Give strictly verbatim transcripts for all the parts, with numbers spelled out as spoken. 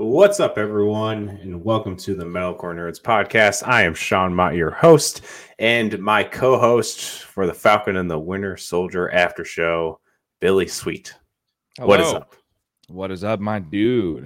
What's up, everyone, and welcome to the Metalcore Nerds podcast. I am Sean Mott, your host, and my co-host for the Falcon and the Winter Soldier after show, Billy Sweet. Hello. What is up? What is up, my dude?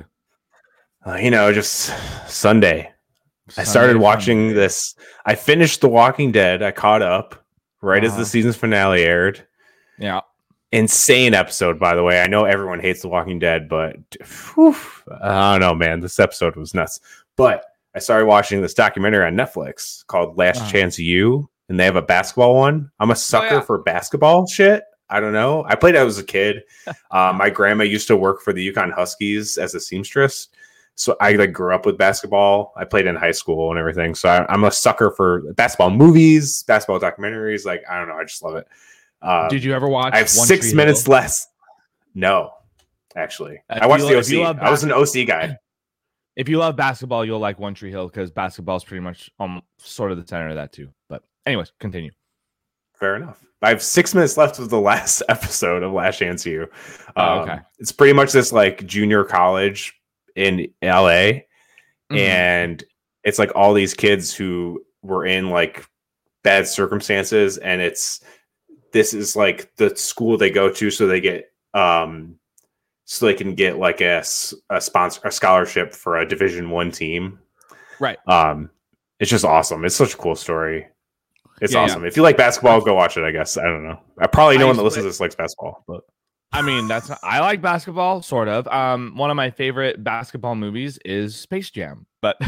Uh, you know, just Sunday. Sunday I started watching Sunday. this. I finished The Walking Dead. I caught up right uh-huh. as the season's finale aired. Yeah. Insane episode, by the way. I know everyone hates The Walking Dead, but whew, I don't know, man. This episode was nuts. But I started watching this documentary on Netflix called Last uh-huh. Chance U, and they have a basketball one. I'm a sucker oh, yeah. for basketball shit. I don't know. I played it as a kid. uh, my grandma used to work for the Yukon Huskies as a seamstress. So I like grew up with basketball. I played in high school and everything. So I, I'm a sucker for basketball movies, basketball documentaries. Like, I don't know. I just love it. Um, Did you ever watch? I have One six Tree minutes Hill? less. No, actually, If I watched you- the if you O C. love I was an O C guy. If you love basketball, you'll like One Tree Hill because basketball is pretty much um sort of the center of that too. But anyways, continue. Fair enough. I have six minutes left of the last episode of Last Chance U. Um, Oh, okay. It's pretty much this like junior college in L A, Mhm. and it's like all these kids who were in like bad circumstances, and it's this is like the school they go to, so they get um so they can get like a, s- a sponsor a scholarship for a Division One team. Right. Um, it's just awesome. It's such a cool story. It's Yeah, awesome. If you like basketball, go watch it. I guess I don't know. I probably I no one used that to listens play- to this likes basketball, but I mean, that's not, I like basketball, sort of. Um, one of my favorite basketball movies is Space Jam, but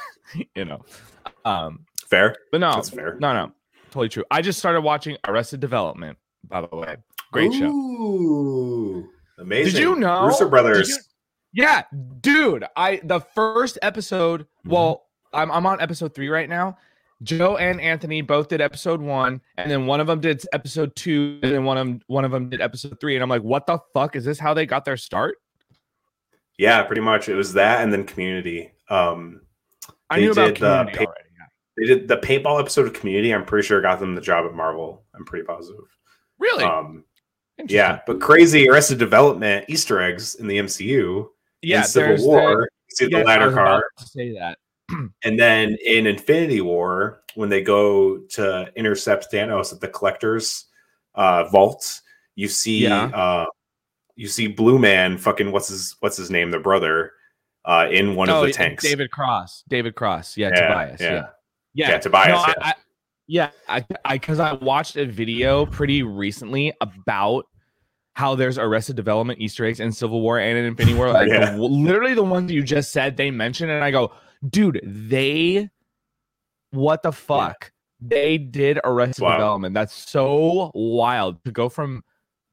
you know, um, fair. but no, That's fair. no, no, totally true. I just started watching Arrested Development, by the way. Great show. Ooh, amazing. Did you know? Russo Brothers? Did you- Yeah, dude. I the first episode. Mm-hmm. Well, I'm I'm on episode three right now. Joe and Anthony both did episode one, and then one of them did episode two, and then one of them one of them did episode three. And I'm like, what the fuck? Is this how they got their start? Yeah, pretty much. It was that, and then Community. Um, I They knew about did the Community pa- already. Yeah. they did the paintball episode of Community. I'm pretty sure got them the job at Marvel. I'm pretty positive. Really? Um, Interesting. yeah, but crazy Arrested Development Easter eggs in the M C U. yeah. in Civil there's War, you see The, the yes, I ladder was about car. to say that. And then in Infinity War, when they go to intercept Thanos at the Collector's uh, vault, you see Yeah. uh, you see Blue Man, fucking what's his what's his name, the brother, uh, in one oh, of the yeah, tanks. David Cross. David Cross. Yeah, Yeah, Tobias. yeah. Yeah. Yeah, Yeah, Tobias, No, I- yeah. I, yeah, I, I, because I watched a video pretty recently about how there's Arrested Development Easter eggs in Civil War and in Infinity War. Like Yeah. the- literally the ones you just said they mentioned, and I go, dude, they, what the fuck? They did Arrested Wow. Development. That's so wild to go from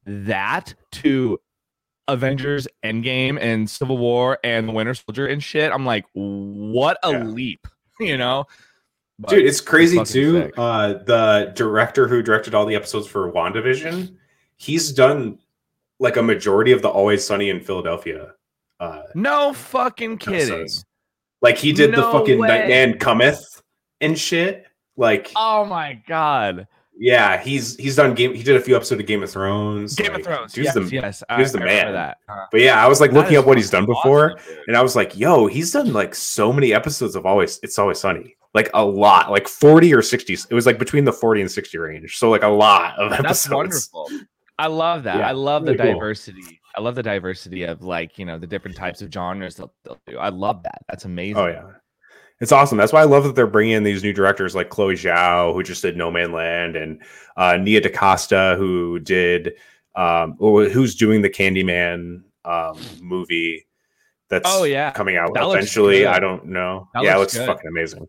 that to Avengers Endgame and Civil War and the Winter Soldier and shit. I'm like, what a Yeah. leap, you know? But Dude, it's crazy fucking too. sick. Uh, the director who directed all the episodes for WandaVision, he's done like a majority of the Always Sunny in Philadelphia uh, No fucking kidding. episodes. Like he did the No fucking way. Night Man Cometh and shit. Like, Oh my god. yeah, he's he's done game. He did a few episodes of Game of Thrones. Game like, of Thrones. dude's Yes, the- yes. I, dude's the I remember man. that. Uh, But yeah, I was like that looking is up what he's done fucking before, awesome, dude. and I was like, yo, he's done like so many episodes of Always It's Always Sunny. Like a lot, like forty or sixty. It was like between the forty and sixty range. So like a lot of episodes. That's wonderful. I love that. Yeah, I love really the cool. diversity. I love the diversity of like, you know, the different types of genres they'll, they'll do. I love that. That's amazing. Oh yeah, it's awesome. That's why I love that they're bringing in these new directors like Chloe Zhao, who just did No Man Land, and uh, Nia DaCosta, who did um, or who's doing the Candyman um, movie that's Oh, yeah. coming out That looks eventually. good. I don't know. That yeah, it looks looks good. fucking amazing.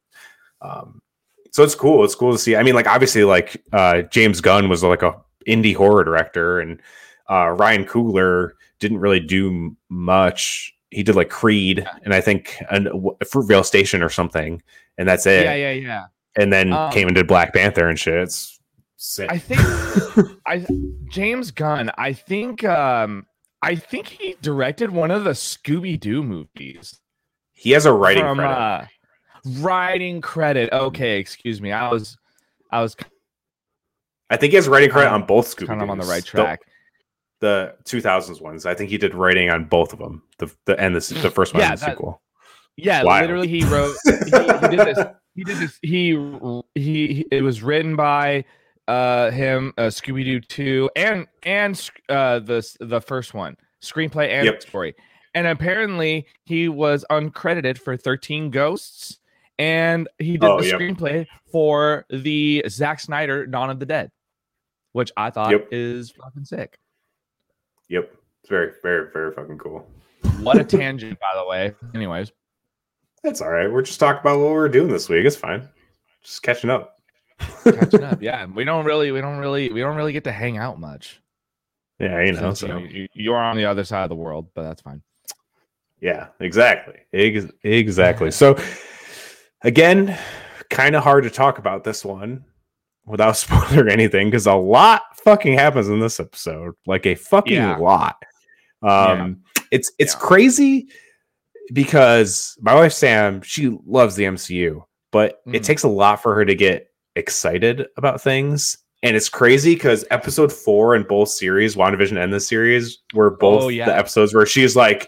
Um, so it's cool. It's cool to see. I mean, like obviously, like uh, James Gunn was like a indie horror director, and uh, Ryan Coogler didn't really do m- much. He did like Creed, and I think an, w- Fruitvale Station or something, and that's it. Yeah, yeah, yeah. And then Um, came and did Black Panther and shit. It's sick. I think I James Gunn, I think um I think he directed one of the Scooby-Doo movies. he has a writing from credit. uh writing credit. Okay, excuse me. I was I was I think he has writing credit kind on both Scooby. kind of on the right track. The, the two thousands ones. I think he did writing on both of them. The the and the, the first one Yeah, and the that- sequel. Yeah, Wild. literally, he wrote. He, he did this. He did this. He, he he. It was written by uh him, uh, Scooby Doo two, and and uh the the first one, screenplay and Yep. story. And apparently, he was uncredited for thirteen Ghosts, and he did Oh, the yep. screenplay for the Zack Snyder Dawn of the Dead, which I thought Yep. is fucking sick. Yep. It's very, very, very fucking cool. What a tangent, by the way. Anyways, That's all right. We're just talking about what we were doing this week. It's fine. Just catching up. catching up. Yeah, we don't really, we don't really, we don't really get to hang out much. Yeah, you know. Since, So. you know, you, you're on the other side of the world, but that's fine. Yeah, exactly. Ex- exactly. So, again, kind of hard to talk about this one without spoiling anything because a lot fucking happens in this episode. Like a fucking Yeah. lot. Um, yeah. It's it's Yeah. crazy because my wife Sam, she loves the M C U, but Mm. it takes a lot for her to get excited about things. And it's crazy because episode four in both series, WandaVision and this series, were both Oh, yeah. the episodes where she's like,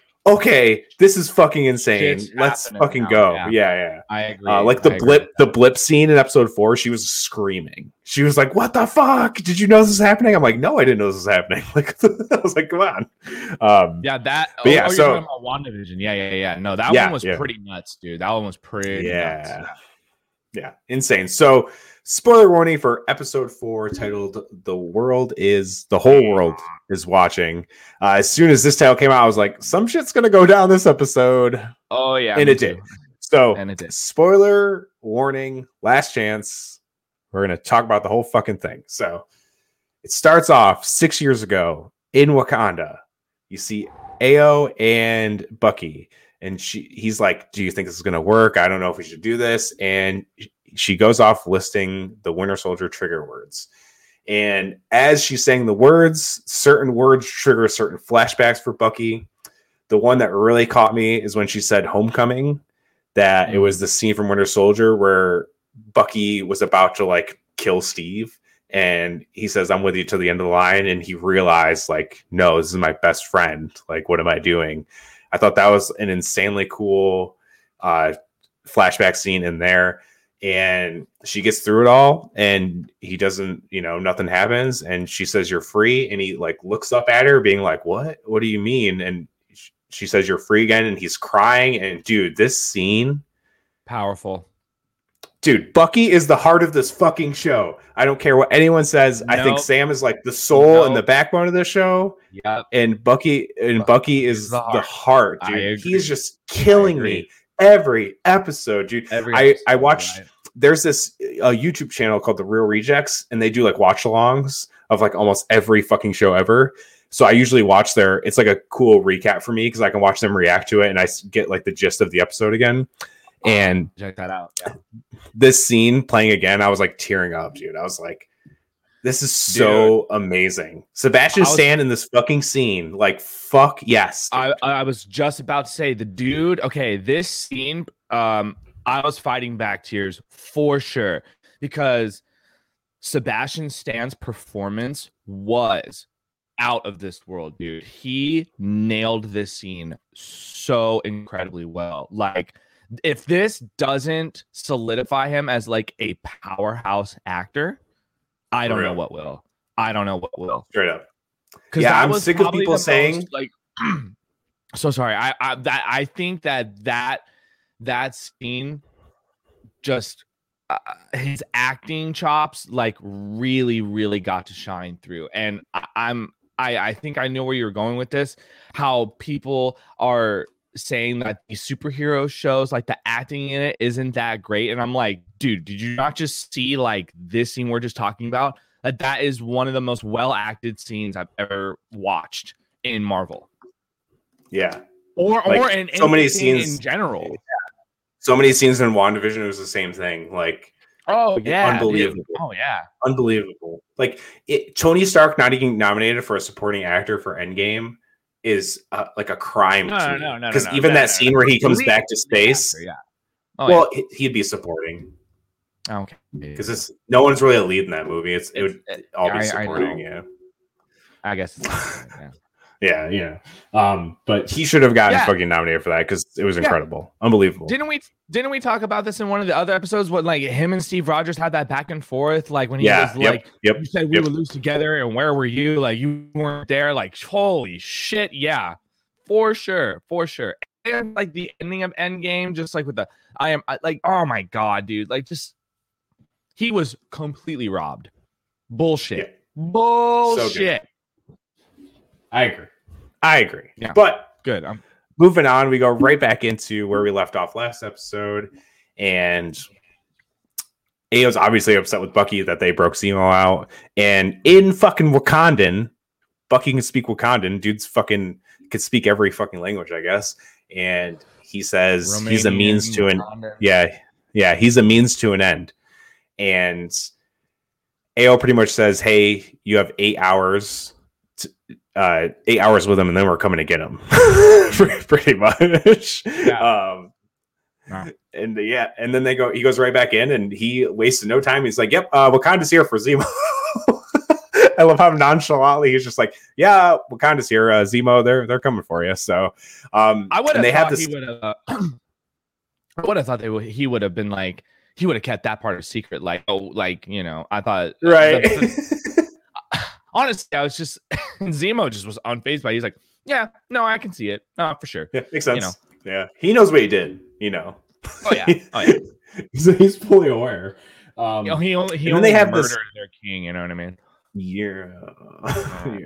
okay, this is fucking insane. Shit's Let's happening fucking now, go. yeah. Yeah, yeah. I agree. Uh, like the I agree. blip, the blip scene in episode four, she was screaming. She was like, "What the fuck? Did you know this is happening?" I'm like, "No, I didn't know this was happening." Like, I was like, "Come on." Um, Yeah, that. But oh, yeah, oh, you're so- talking about WandaVision. Yeah, yeah, yeah. No, that Yeah, one was yeah. pretty nuts, dude. That one was pretty yeah, nuts. yeah, insane. So, spoiler warning for episode four, titled "The World Is the Whole World Is Watching." Uh, as soon as this title came out, I was like, "Some shit's gonna go down this episode." Oh yeah, And me it did. too. So, And it did. spoiler warning, last chance. We're going to talk about the whole fucking thing. So, it starts off six years ago in Wakanda. You see Ayo and Bucky, and she he's like, "Do you think this is going to work? I don't know if we should do this." And she goes off listing the Winter Soldier trigger words. And as she's saying the words, certain words trigger certain flashbacks for Bucky. The one that really caught me is when she said homecoming, that mm. it was the scene from Winter Soldier where Bucky was about to like kill Steve. And he says, "I'm with you to the end of the line." And he realized like, no, this is my best friend. Like, what am I doing? I thought that was an insanely cool uh, flashback scene in there. And she gets through it all and he doesn't, you know, nothing happens. And she says, "You're free." And he like looks up at her being like, "What? What do you mean?" And she says, "You're free again." And he's crying. And dude, this scene. Powerful. Dude, Bucky is the heart of this fucking show. I don't care what anyone says. Nope. I think Sam is like the soul Nope. and the backbone of the show. Yep. And Bucky and Bucky Bucky is the the heart. heart, I dude. agree. He is just killing me every episode, dude. Every I, episode, I watched right. There's this uh, YouTube channel called The Real Rejects, and they do like watch alongs of like almost every fucking show ever. So I usually watch their, it's like a cool recap for me because I can watch them react to it and I get like the gist of the episode again. And check that out. Yeah. this scene playing again, I was like tearing up, dude. I was like, this is so dude. amazing. Sebastian was, Stan in this fucking scene, like, fuck yes. I, I was just about to say the dude. Okay, this scene, um, I was fighting back tears for sure because Sebastian Stan's performance was out of this world, dude. He nailed this scene so incredibly well. Like, if this doesn't solidify him as like a powerhouse actor, I don't know what will. I don't know what will. Straight up. Yeah, I'm sick of people saying most, like. So sorry. I, I that I think that that that scene just uh, his acting chops like really really got to shine through, and I, I'm I I think I know where you're going with this. How people are saying that these superhero shows, like the acting in it isn't that great, and I'm like, dude, did you not just see like this scene we're just talking about? That that is one of the most well acted scenes I've ever watched in Marvel. Yeah, or like, or in so many scenes in general. Yeah. So many scenes in WandaVision, it was the same thing. Like, oh yeah, unbelievable. Dude. Oh yeah, unbelievable. Like it, Tony Stark not getting nominated for a supporting actor for Endgame is uh, like a crime no, to no, me. no, no, Because no, no, even no, that no, scene no. where he comes Really? back to space, Yeah. Oh, well, yeah. he'd be supporting. Okay. Because it's no one's really a lead in that movie. It's it would it, all be I, supporting. I yeah. I guess. It's yeah. Yeah, yeah. Um, but he should have gotten Yeah. fucking nominated for that because it was Yeah. incredible, unbelievable. Didn't we? Didn't we talk about this in one of the other episodes? When like him and Steve Rogers had that back and forth, like when he Yeah, was yep, like, yep, "You said we yep. would lose together, and where were you? Like you weren't there. Like holy shit, yeah, for sure, for sure." And like the ending of Endgame, just like with the I am I, like, oh my god, dude, like just he was completely robbed. Bullshit, Yeah. bullshit. So I agree. I agree. Yeah. But Good. I'm moving on, we go right back into where we left off last episode, and Ao's obviously upset with Bucky that they broke Zemo out, and in fucking Wakandan, Bucky can speak Wakandan. Dude's fucking could speak every fucking language, I guess. And he says Romanian, he's a means to an Wakandan. yeah, yeah, he's a means to an end. And A O pretty much says, "Hey, you have eight hours, to, uh, eight hours with him, and then we're coming to get him." Pretty much. Yeah. Um, no. And yeah, and then they go. He goes right back in, and he wasted no time. He's like, "Yep, uh, Wakanda's here for Zemo." I love how nonchalantly he's just like, "Yeah, Wakanda's here, uh, Zemo. They're they're coming for you." So, um, I would have they thought have this. He would have. Uh, I would have thought they would. He would have been like. He would have kept that part of secret, like oh, like you know. I thought right. The, the, honestly, I was just Zemo just was unfazed by. It. He's like, yeah, no, I can see it, no, for sure. Yeah, makes sense. You know. Yeah, he knows what he did. You know. Oh yeah, oh yeah. he's, he's fully aware. Um, you know, he only he and only they have murdered this... their king. You know what I mean? Yeah,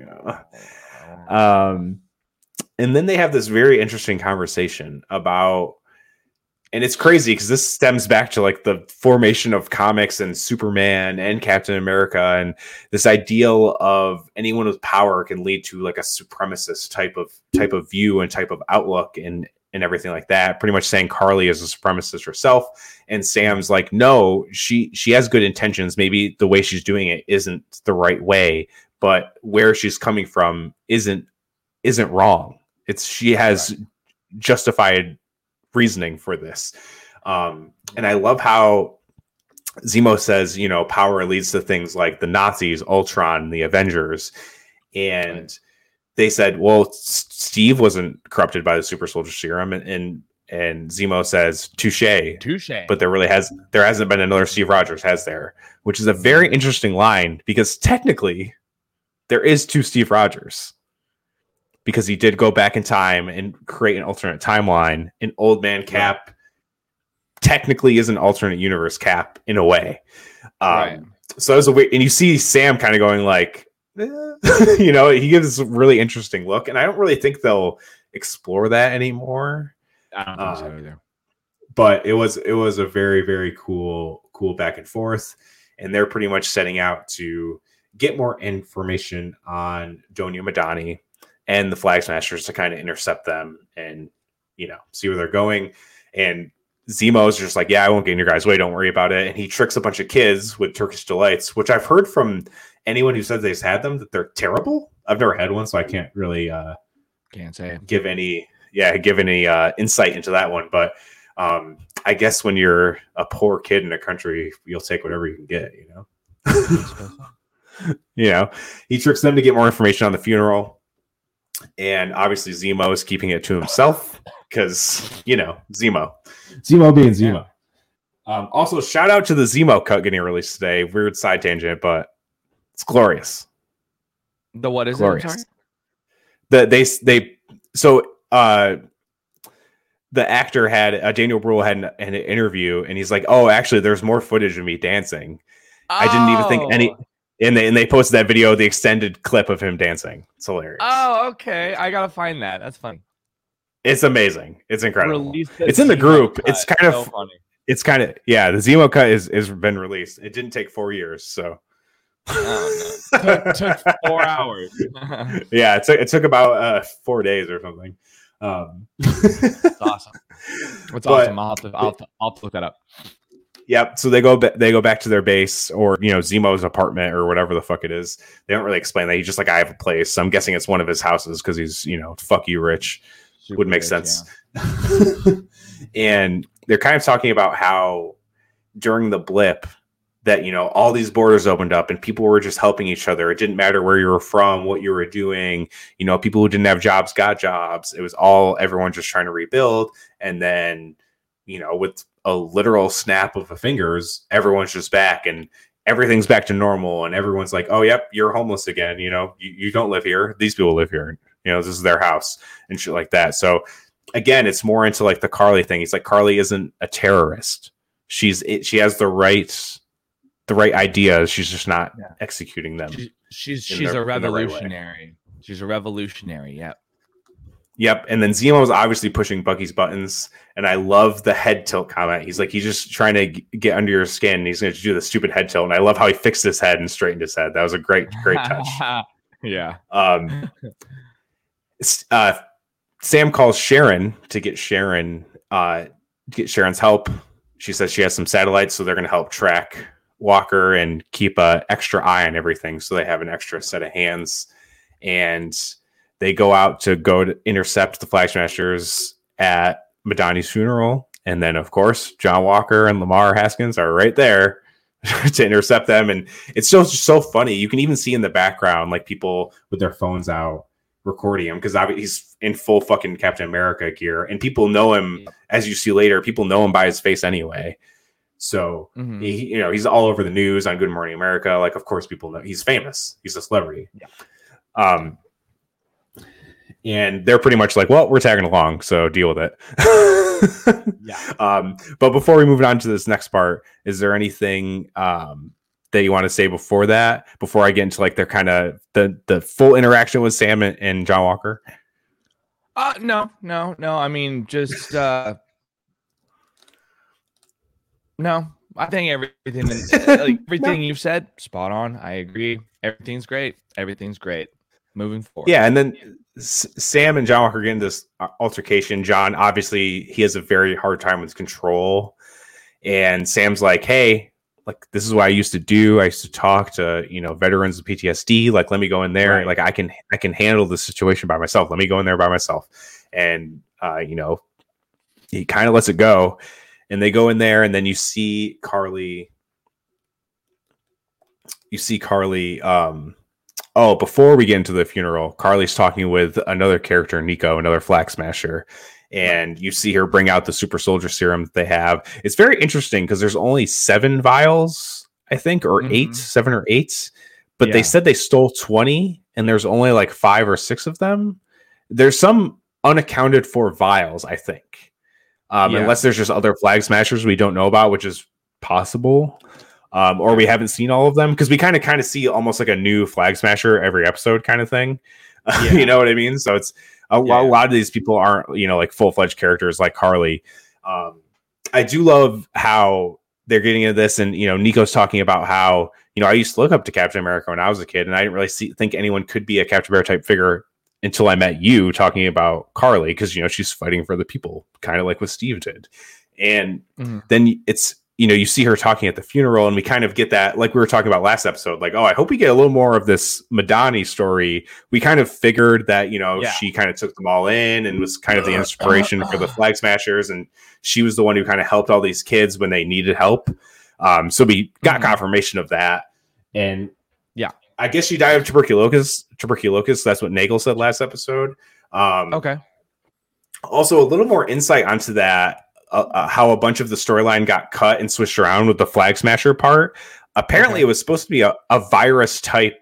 yeah. Um, and then they have this very interesting conversation about. And it's crazy because this stems back to like the formation of comics and Superman and Captain America, and this ideal of anyone with power can lead to like a supremacist type of type of view and type of outlook and and everything like that. Pretty much saying Carly is a supremacist herself, and Sam's like, no, she she has good intentions. Maybe the way she's doing it isn't the right way, but where she's coming from isn't isn't wrong. It's she has right. justified reasoning for this. Um, and I love how Zemo says, you know, power leads to things like the Nazis, Ultron, the Avengers. And right. they said, well, S- Steve wasn't corrupted by the super soldier serum. And, and, and Zemo says, touche, touche. But there really has, there hasn't been another Steve Rogers, has there? Which is a very interesting line because technically there is two Steve Rogers. Because he did go back in time and create an alternate timeline. An Old Man Cap yeah. technically is an alternate universe Cap in a way. Um, right. So it was a weird, and you see Sam kind of going like, eh. you know, he gives this really interesting look, and I don't really think they'll explore that anymore. I don't think uh, so either. But it was it was a very very cool cool back and forth, and they're pretty much setting out to get more information on Donya Madani and the Flag Smashers to kind of intercept them and, you know, see where they're going. And Zemo's just like, yeah, I won't get in your guys' way. Don't worry about it. And he tricks a bunch of kids with Turkish Delights, which I've heard from anyone who says they've had them that they're terrible. I've never had one, so I can't really uh, can't say give any, yeah, give any uh, insight into that one. But um, I guess when you're a poor kid in a country, you'll take whatever you can get, you know? You know, he tricks them to get more information on the funeral. And obviously Zemo is keeping it to himself because, you know, Zemo. Zemo being Zemo. Yeah. Um, also, shout out to the Zemo cut getting released today. Weird side tangent, but it's glorious. The what is glorious. it? I'm sorry? The, they, they, so uh, the actor had, uh, Daniel Bruhl had an, an interview, and he's like, oh, actually, there's more footage of me dancing. Oh. I didn't even think any... And they and they posted that video, the extended clip of him dancing. It's hilarious. Oh, okay. I gotta find that. That's funny. It's amazing. It's incredible. It's in the group. Cut. It's kind so of funny. It's kind of yeah. The Zemo cut is is been released. It didn't take four years, so oh, no. took, took four hours. Yeah, it took it took about uh, four days or something. Um, That's awesome. That's but, awesome. I'll have, to, I'll, have to, I'll have to look that up. Yep. So they go they go back to their base, or you know, Zemo's apartment or whatever the fuck it is. They don't really explain that. He's just like, I have a place. So I'm guessing it's one of his houses because he's, you know, fuck you rich. Super would make rich, sense. Yeah. And they're kind of talking about how during the blip, that, you know, all these borders opened up and people were just helping each other. It didn't matter where you were from, what you were doing. You know, people who didn't have jobs got jobs. It was all everyone just trying to rebuild. And then, you know, with a literal snap of the fingers, everyone's just back and everything's back to normal. And everyone's like, oh, yep, you're homeless again. You know, you, you don't live here. These people live here. You know, this is their house and shit like that. So again, it's more into like the Carly thing. He's like, Carly isn't a terrorist. She's it, she has the right the right ideas. She's just not yeah. executing them. She, she's she's the, a revolutionary. Right she's a revolutionary. Yep. Yep. And then Zemo is obviously pushing Bucky's buttons. And I love the head tilt comment. He's like, he's just trying to g- get under your skin. And he's going to do the stupid head tilt. And I love how he fixed his head and straightened his head. That was a great, great touch. yeah. Um, uh, Sam calls Sharon to get Sharon, uh, to get Sharon's help. She says she has some satellites, so they're going to help track Walker and keep a extra eye on everything. So they have an extra set of hands, and they go out to go to intercept the Flag Smashers at Madani's funeral. And then, of course, John Walker and Lamar Haskins are right there to intercept them. And it's so, so funny. You can even see in the background, like people with their phones out recording him because he's in full fucking Captain America gear. And people know him, as you see later, people know him by his face anyway. So, mm-hmm. he, you know, he's all over the news on Good Morning America. Like, of course, people know he's famous. He's a celebrity. Yeah. Um, And they're pretty much like, well, we're tagging along, so deal with it. yeah. Um, but before we move on to this next part, is there anything um, that you want to say before that? Before I get into like their kind of the the full interaction with Sam and, and John Walker? Uh, no, no, no. I mean, just uh, no. I think everything, like everything no. you've said, spot on. I agree. Everything's great. Everything's great. Moving forward. Yeah, and then S- Sam and John Walker get into this altercation. John, obviously, he has a very hard time with control. And Sam's like, hey, like, this is what I used to do. I used to talk to, you know, veterans with P T S D. Like, let me go in there. Right. Like, I can, I can handle the situation by myself. Let me go in there by myself. And, uh, you know, he kind of lets it go. And they go in there, and then you see Carly. You see Carly, um, Oh, before we get into the funeral, Carly's talking with another character, Nico, another Flag Smasher, and you see her bring out the super soldier serum that they have. It's very interesting because there's only seven vials, I think, or mm-hmm. eight, seven or eight, but yeah. they said they stole twenty, and there's only like five or six of them. There's some unaccounted for vials, I think, um, yeah. unless there's just other Flag Smashers we don't know about, which is possible. Um, or we haven't seen all of them because we kind of kind of see almost like a new Flag Smasher every episode kind of thing. Yeah. You know what I mean? So it's a, yeah. a lot of these people aren't, you know, like full-fledged characters like Carly. Um, I do love how they're getting into this, and, you know, Nico's talking about how, you know, I used to look up to Captain America when I was a kid, and I didn't really see, think anyone could be a Captain America type figure until I met you talking about Carly, because, you know, she's fighting for the people, kind of like what Steve did. And mm-hmm. then it's, you know, you see her talking at the funeral, and we kind of get that, like we were talking about last episode, like, oh, I hope we get a little more of this Madani story. We kind of figured that, you know, yeah. she kind of took them all in and was kind of the inspiration for the Flag Smashers. And she was the one who kind of helped all these kids when they needed help. Um, so we got mm-hmm. confirmation of that. And yeah, I guess she died of tuberculosis. Tuberculosis. That's what Nagel said last episode. Um, okay. Also, a little more insight onto that. Uh, uh, how a bunch of the storyline got cut and switched around with the Flag Smasher part. Apparently, okay. it was supposed to be a, a virus type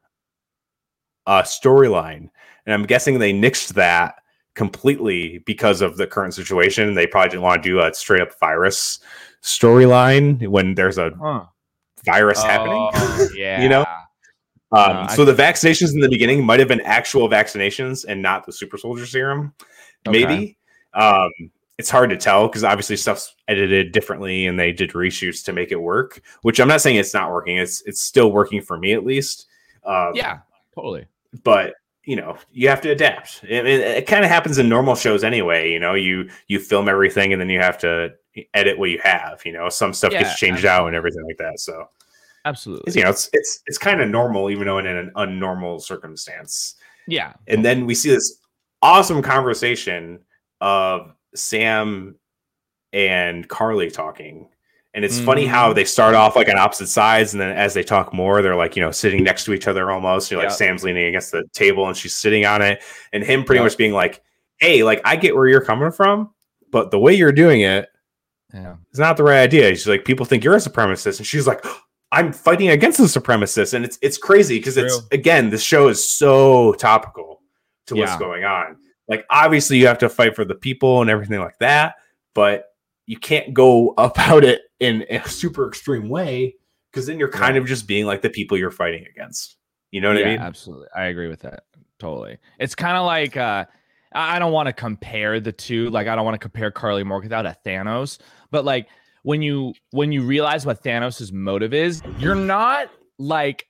uh, storyline, and I'm guessing they nixed that completely because of the current situation. They probably didn't want to do a straight up virus storyline when there's a huh. virus oh, happening. Yeah, you know. Um, uh, so the vaccinations in the beginning might have been actual vaccinations and not the super soldier serum. Okay. Maybe. Um, It's hard to tell because obviously stuff's edited differently and they did reshoots to make it work, which I'm not saying it's not working. It's it's still working for me at least. Um, yeah, totally. But, you know, you have to adapt. It, it, it kind of happens in normal shows anyway. You know, you you film everything and then you have to edit what you have. You know, some stuff yeah, gets changed absolutely. out and everything like that. So absolutely, you know, it's it's it's kind of normal, even though in an unnormal circumstance. Yeah. And then we see this awesome conversation of Sam and Carly talking, And it's Mhm. funny how they start off like on opposite sides, and then as they talk more, they're like, you know, sitting next to each other almost. You know, like Yep. Sam's leaning against the table and she's sitting on it, and him pretty Yep. much being like, "Hey, like I get where you're coming from, but the way you're doing it Yeah. is not the right idea." She's like, "People think you're a supremacist," and she's like, "I'm fighting against the supremacists," and it's it's crazy because it's True. again, this show is so topical to what's Yeah. going on. Like, obviously, you have to fight for the people and everything like that, but you can't go about it in a super extreme way because then you're kind Right. of just being like the people you're fighting against. You know what yeah, I mean? absolutely. I agree with that. Totally. It's kind of like uh I I don't want to compare the two. Like I don't want to compare Carly Morgenthau to Thanos, but like when you when you realize what Thanos' motive is, you're not like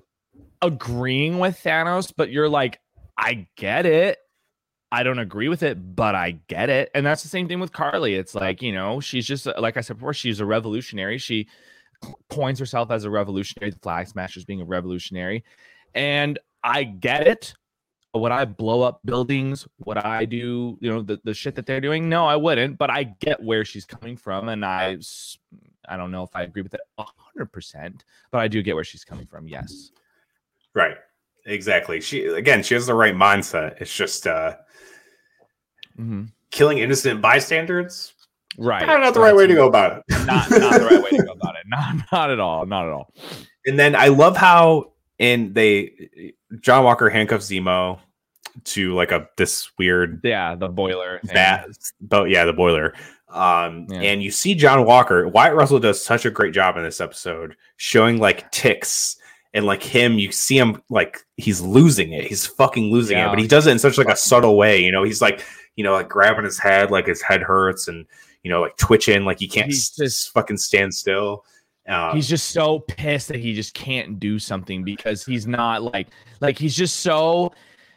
agreeing with Thanos, but you're like, I get it. I don't agree with it, but I get it. And that's the same thing with Carly. It's like, you know, she's just, like I said before, she's a revolutionary. She coins herself as a revolutionary, the Flag Smashers being a revolutionary. And I get it. Would I blow up buildings? Would I do, you know, the, the shit that they're doing? No, I wouldn't. But I get where she's coming from. And I, I don't know if I agree with it one hundred percent, but I do get where she's coming from. Yes. Right. Exactly. She, again, she has the right mindset. It's just uh, mm-hmm. killing innocent bystanders. Right. Probably not the right way to go about it. Not, not the right way to go about it. Not, not at all. Not at all. And then I love how in they John Walker handcuffs Zemo to like a this weird yeah the boiler bat, but yeah the boiler. Um, yeah. And you see John Walker. Wyatt Russell does such a great job in this episode, showing like ticks and like him. You see him like he's losing it. He's fucking losing yeah. it, but he does it in such like a subtle way. You know, he's like you know like grabbing his head, like his head hurts, and you know like twitching, like he can't he's s- just fucking stand still. Um, he's just so pissed that he just can't do something because he's not like like he's just so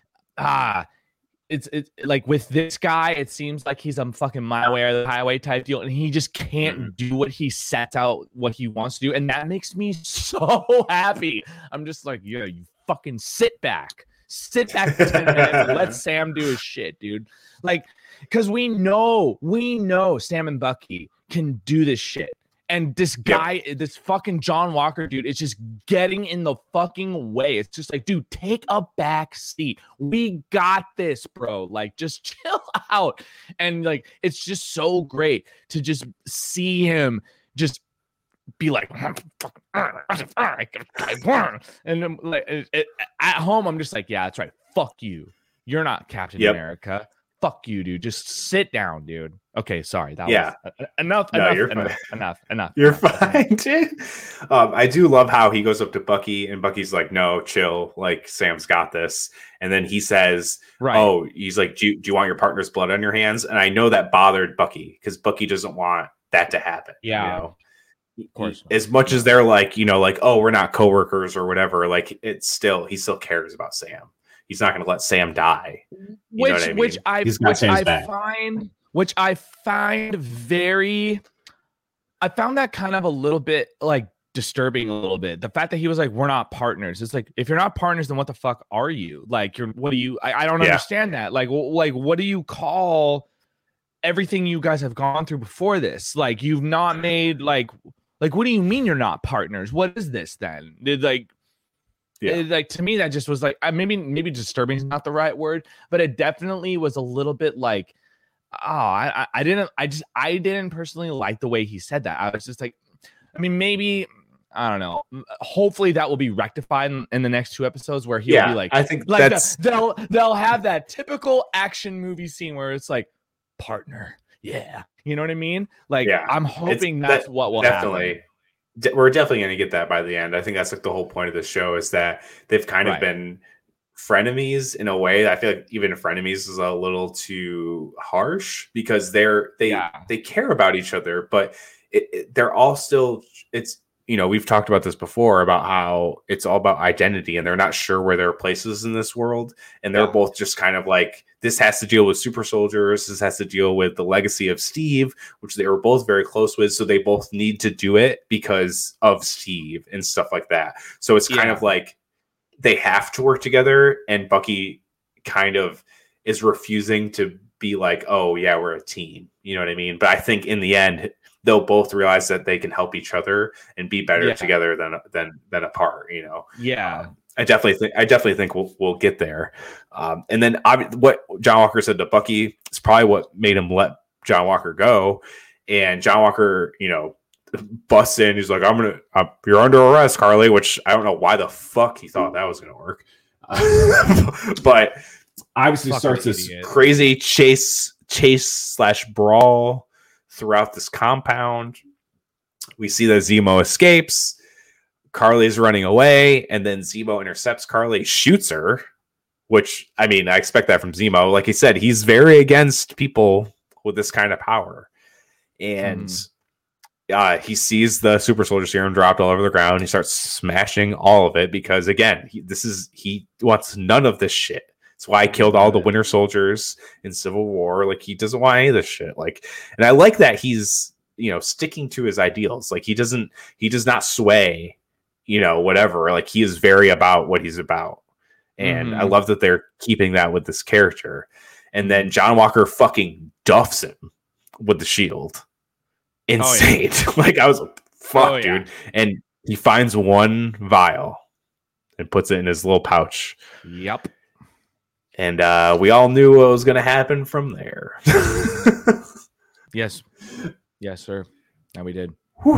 ah it's it's like with this guy it seems like he's a fucking my way or the highway type deal and he just can't mm-hmm. do what he sets out what he wants to do, and that makes me so happy. I'm just like, yeah, you fucking sit back sit back for ten minutes and let Sam do his shit, dude. Like, because we know we know Sam and Bucky can do this shit. And this guy, yep. this fucking John Walker, dude, is just getting in the fucking way. It's just like, dude, take a back seat. We got this, bro. Like, just chill out. And like, it's just so great to just see him just be like, and then, like it, it, at home, I'm just like, yeah, that's right. Fuck you. You're not Captain yep. America. Fuck you, dude. Just sit down, dude. Okay, sorry. That yeah. was uh, enough. No, enough, you're enough, fine. enough. Enough. You're enough, fine, dude. Um, I do love how he goes up to Bucky, and Bucky's like, "No, chill. Like Sam's got this." And then he says, right. "Oh, he's like, do you, do you want your partner's blood on your hands?" And I know that bothered Bucky because Bucky doesn't want that to happen. Yeah. You know? Of course. As much as they're like, you know, like, oh, we're not coworkers or whatever. Like, it's still he still cares about Sam. He's not going to let Sam die. You which, know what I mean? which I, He's got which Sam's I back. find, which I find very, I found that kind of a little bit like disturbing a little bit. The fact that he was like, we're not partners. It's like, if you're not partners, then what the fuck are you? Like, you're, what do you, I, I don't yeah. understand that. Like, w- like, what do you call everything you guys have gone through before this? Like, you've not made like, like, what do you mean you're not partners? What is this then? Did like, Yeah. It, like to me, that just was like uh, maybe maybe disturbing is not the right word, but it definitely was a little bit like, oh, I I didn't I just I didn't personally like the way he said that. I was just like, I mean, maybe I don't know. Hopefully that will be rectified in, in the next two episodes where he'll yeah, be like, I think like that's the, they'll they'll have that typical action movie scene where it's like partner, yeah, you know what I mean? Like, yeah. I'm hoping it's, that's that, what will definitely. happen. We're definitely going to get that by the end. I think that's like the whole point of the show is that they've kind of right. been frenemies in a way. I feel like even frenemies is a little too harsh because they're they yeah. they care about each other, but it, it, they're all still. It's you know we've talked about this before about how it's all about identity, and they're not sure where their places in this world, and they're yeah. both just kind of like. This has to deal with super soldiers. This has to deal with the legacy of Steve, which they were both very close with. So they both need to do it because of Steve and stuff like that. So it's kind yeah. of like they have to work together. And Bucky kind of is refusing to be like, oh, yeah, we're a team. You know what I mean? But I think in the end, they'll both realize that they can help each other and be better Yeah. together than than than apart. You know. Yeah. Um, I definitely think I definitely think we'll we'll get there. Um, and then ob- what John Walker said to Bucky is probably what made him let John Walker go. And John Walker, you know, busts in. He's like, "I'm gonna, uh, you're under arrest, Carly." Which I don't know why the fuck he thought that was gonna work. Uh, but obviously Fucking starts this idiot. crazy chase chase slash brawl throughout this compound. We see that Zemo escapes. Carly's running away, and then Zemo intercepts Carly, shoots her, which, I mean, I expect that from Zemo. Like he said, he's very against people with this kind of power. And mm. uh, he sees the super soldier serum dropped all over the ground. He starts smashing all of it because, again, he, this is he wants none of this shit. That's why I killed all the Winter Soldiers in Civil War. Like, he doesn't want any of this shit. Like, and I like that he's, you know, sticking to his ideals. Like, he doesn't, he does not sway, you know, whatever. Like, he is very about what he's about. And mm-hmm. I love that they're keeping that with this character. And then John Walker fucking duffs him with the shield. Insane. Oh, yeah. Like, I was like, fuck, oh, dude. Yeah. And he finds one vial and puts it in his little pouch. Yep. And uh, we all knew what was going to happen from there. Yes. Yes, sir. And we did. Whew.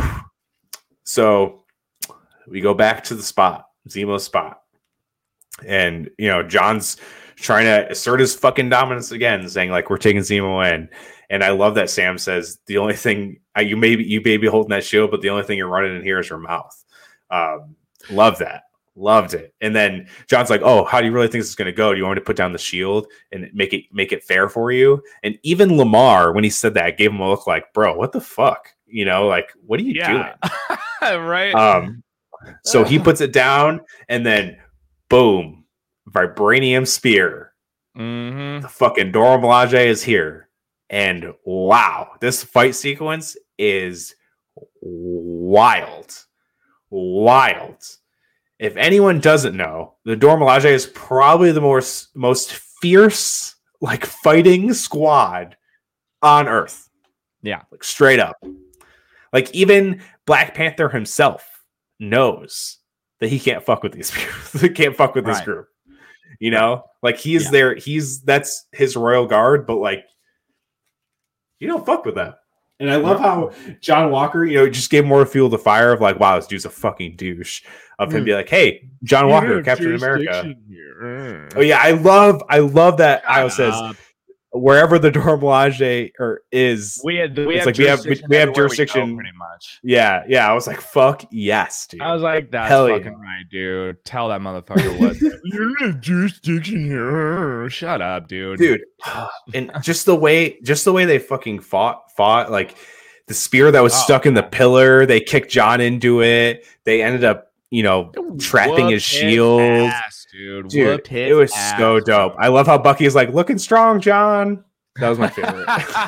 So we go back to the spot, Zemo's spot. And, you know, John's trying to assert his fucking dominance again, saying, like, we're taking Zemo in. And I love that Sam says, the only thing, uh, you may be, you may be holding that shield, but the only thing you're running in here is your mouth. Um, love that. Loved it. And then John's like, oh, how do you really think this is going to go? Do you want me to put down the shield and make it make it fair for you? And even Lamar, when he said that, gave him a look like, bro, what the fuck? You know, like, what are you yeah. doing? Right. Um, so he puts it down, and then boom, vibranium spear. Mm-hmm. The fucking Dora Milaje is here. And wow, this fight sequence is wild. Wild. If anyone doesn't know, the Dora Milaje is probably the most, most fierce, like, fighting squad on Earth. Yeah. Like, straight up. Like, even Black Panther himself knows that he can't fuck with these people. He can't fuck with right. this group. You know? Like, he is yeah. there. He's, that's his royal guard, but, like, you don't fuck with them. And I love how John Walker, you know, just gave more fuel to fire of like, wow, this dude's a fucking douche. Of him be like, hey, John Walker, Captain America. Here. Oh yeah, I love, I love that. Shut Io says up. Wherever the Dora Milaje or is, we had, we it's have like we have, we, we have jurisdiction. We pretty much. Yeah, yeah. I was like, fuck yes, dude. I was like, that's Hell fucking yeah. right, dude. Tell that motherfucker what. You're in jurisdiction here. Shut up, dude. Dude, and just the way, just the way they fucking fought, fought like. The spear that was oh, stuck in the pillar, they kicked John into it. They ended up, you know, trapping Whoop his shield. Ass, dude, dude it was ass, so dope. dude. I love how Bucky is like, looking strong, John. That was my favorite.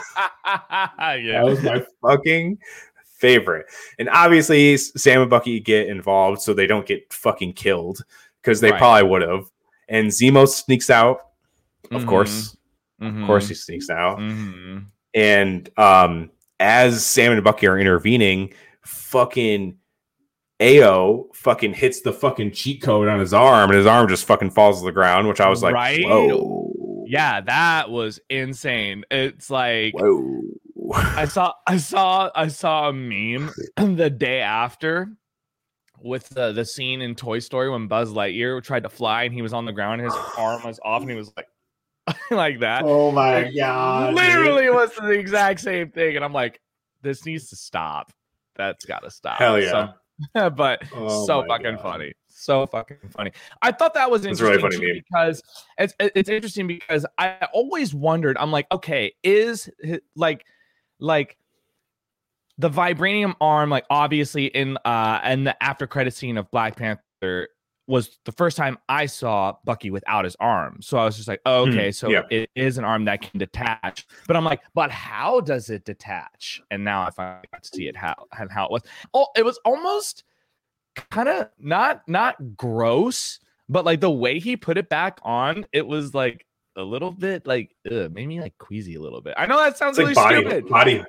Yeah. That was my fucking favorite. And obviously, Sam and Bucky get involved so they don't get fucking killed because they right. probably would have. And Zemo sneaks out, of mm-hmm. course. Mm-hmm. Of course, he sneaks out. Mm-hmm. And, um, as Sam and Bucky are intervening, fucking A O fucking hits the fucking cheat code on his arm, and his arm just fucking falls to the ground, which I was like, right? Whoa. Yeah, that was insane. It's like Whoa. I saw I saw I saw a meme the day after with the, the scene in Toy Story when Buzz Lightyear tried to fly and he was on the ground and his arm was off and he was like like that. Oh my like, god. Literally dude. Was the exact same thing. And I'm like, this needs to stop. That's gotta stop. Hell yeah. So, but oh so fucking god. funny. So fucking funny. I thought that was interesting really funny too, because it's it's interesting because I always wondered, I'm like, okay, is like like the vibranium arm, like obviously in uh in the after credit scene of Black Panther was the first time I saw Bucky without his arm. So I was just like, oh, okay, so yeah. it is an arm that can detach. But I'm like, but how does it detach? And now I finally got to see it how and how it was. Oh, it was almost kind of not not gross, but like the way he put it back on, it was like a little bit like ugh, made me like queasy a little bit. I know that sounds it's really like body, stupid. Body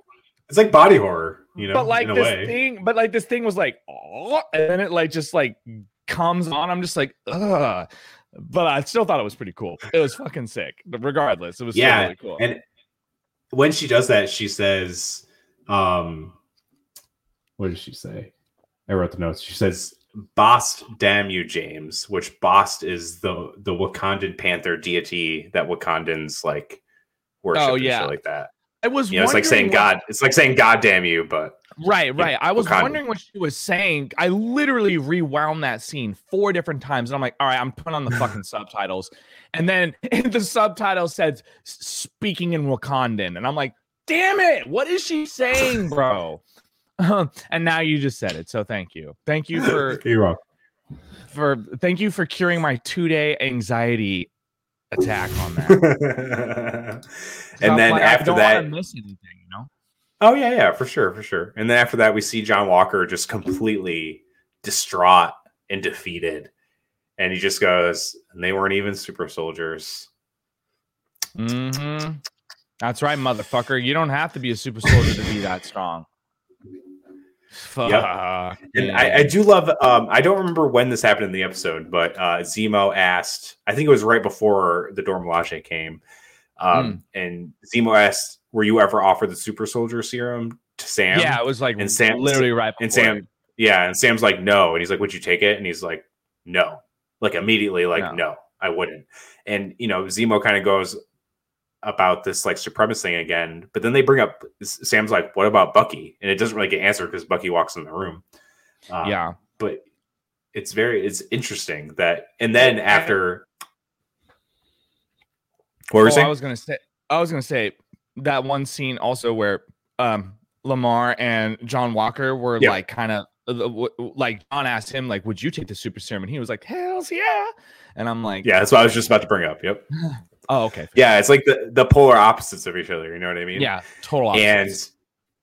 it's like body horror, you know, but like in a this way. thing, but like this thing was like, oh, and then it like just like comes on. I'm just like, ugh. But I still thought it was pretty cool. It was fucking sick. Regardless, it was yeah, really cool. And when she does that, she says, um, what did she say? I wrote the notes. She says, "Bast damn you, James," which Bast is the the Wakandan panther deity that Wakandans like worship Oh, and yeah. shit like that. I was You know, it's like saying wondering God. what- It's like saying God damn you, but Right, right. I was Wakanda. wondering what she was saying. I literally rewound that scene four different times, and I'm like, all right, I'm putting on the fucking subtitles. And then the subtitle said speaking in Wakandan, and I'm like, damn it, what is she saying, bro? And now you just said it, so thank you. Thank you for you're wrong. for thank you for curing my two-day anxiety attack on that. And I'm then like, after I don't that, want to miss anything, you know? oh yeah, yeah, for sure, for sure. And then after that, we see John Walker just completely distraught and defeated, and he just goes, "And they weren't even super soldiers." Mm-hmm. That's right, motherfucker. You don't have to be a super soldier to be that strong. Fuck. Yep. And I, I do love. Um, I don't remember when this happened in the episode, but uh, Zemo asked. I think it was right before the Dora Milaje came, um, mm. and Zemo asked, "Were you ever offered the super soldier serum?" To Sam. Yeah, it was like and Sam literally right. And Sam, it. yeah, and Sam's like, "No," and he's like, "Would you take it?" And he's like, "No," like immediately, like, "No, no I wouldn't." And you know, Zemo kind of goes about this like supremacist thing again, but then they bring up Sam's like, "What about Bucky?" And it doesn't really get answered because Bucky walks in the room. Um, yeah, but it's very it's interesting that, and then after, what were you oh, saying? I was gonna say, I was gonna say that one scene also where um Lamar and John Walker were yeah. like kind of like John asked him like, "Would you take the super serum?" And he was like, "Hells yeah!" And I'm like, "Yeah, that's what I was just about to bring up." Yep. Oh, okay. Yeah, it's like the, the polar opposites of each other. You know what I mean? Yeah, total opposites.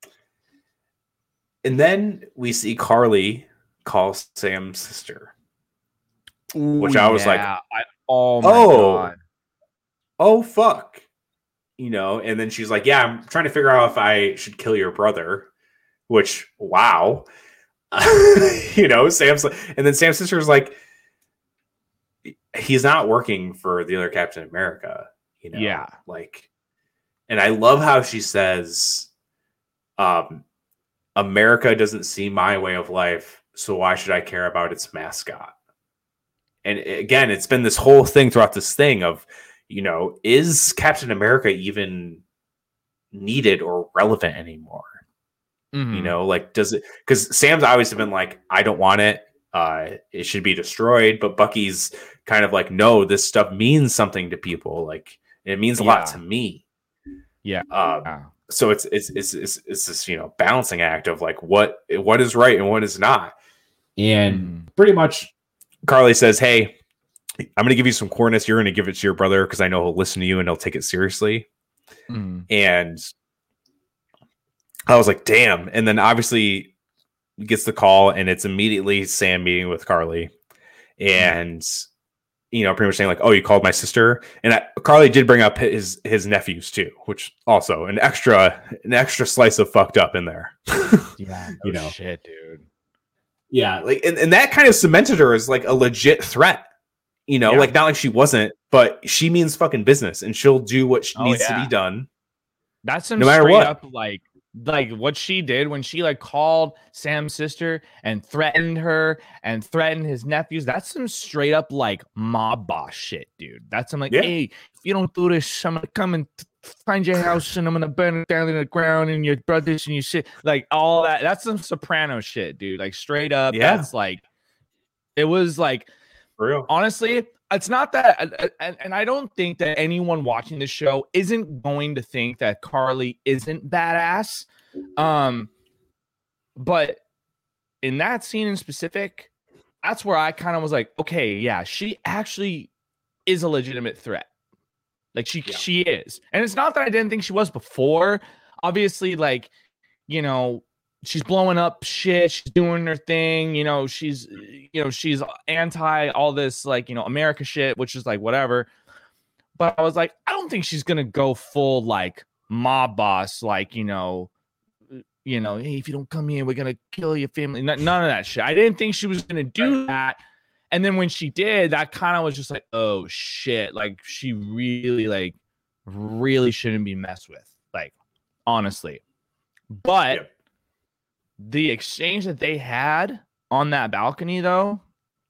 And and then we see Carly call Sam's sister, Ooh, which I was yeah. like, I, "Oh my oh, god, oh fuck," you know. And then she's like, "Yeah, I'm trying to figure out if I should kill your brother." Which, wow, you know, Sam's like, and then Sam's sister is like, he's not working for the other Captain America, you know? Yeah. Like, and I love how she says, um, America doesn't see my way of life, so why should I care about its mascot? And again, it's been this whole thing throughout this thing of, you know, is Captain America even needed or relevant anymore? Mm-hmm. You know, like, does it, because Sam's always been like, I don't want it. Uh, it should be destroyed. But Bucky's kind of like, no, this stuff means something to people. Like, it means a yeah. lot to me. Yeah. Um, yeah. So it's, it's it's it's it's this, you know, balancing act of like what what is right and what is not. And mm. pretty much, Carly says, "Hey, I'm going to give you some coordinates. You're going to give it to your brother because I know he'll listen to you and he'll take it seriously." Mm. And I was like, "Damn!" And then obviously gets the call, and it's immediately Sam meeting with Carly, and mm. you know, pretty much saying like, "Oh, you called my sister." And I, Carly did bring up his his nephews too, which also an extra an extra slice of fucked up in there. Yeah, no you know, shit, dude. Yeah, like and, and that kind of cemented her as like a legit threat. You know, yeah. like not like she wasn't, but she means fucking business, and she'll do what oh, needs yeah. to be done. That's some no matter straight what. up like. Like what she did when she like called Sam's sister and threatened her and threatened his nephews. That's some straight up like mob boss shit, dude. That's some like, yeah. hey, if you don't do this, I'm gonna come and find your house and I'm gonna burn it down in the ground and your brothers and your shit. Like all that. That's some Soprano shit, dude. Like straight up. Yeah. That's like, it was like, for real. Honestly, it's not that, and, and I don't think that anyone watching this show isn't going to think that Carly isn't badass. Um, but in that scene in specific, that's where I kind of was like, okay, yeah, she actually is a legitimate threat. Like she, yeah. she is. And it's not that I didn't think she was before. Obviously, like, you know, she's blowing up shit. She's doing her thing. You know, she's, you know, she's anti all this, like, you know, America shit, which is like, whatever. But I was like, I don't think she's going to go full, like, mob boss, like, you know, you know, hey, if you don't come here, we're gonna kill your family. None, none of that shit. I didn't think she was gonna do that. And then when she did, that kind of was just like, oh shit, like she really, like, really shouldn't be messed with, like, honestly. But yep. the exchange that they had on that balcony, though,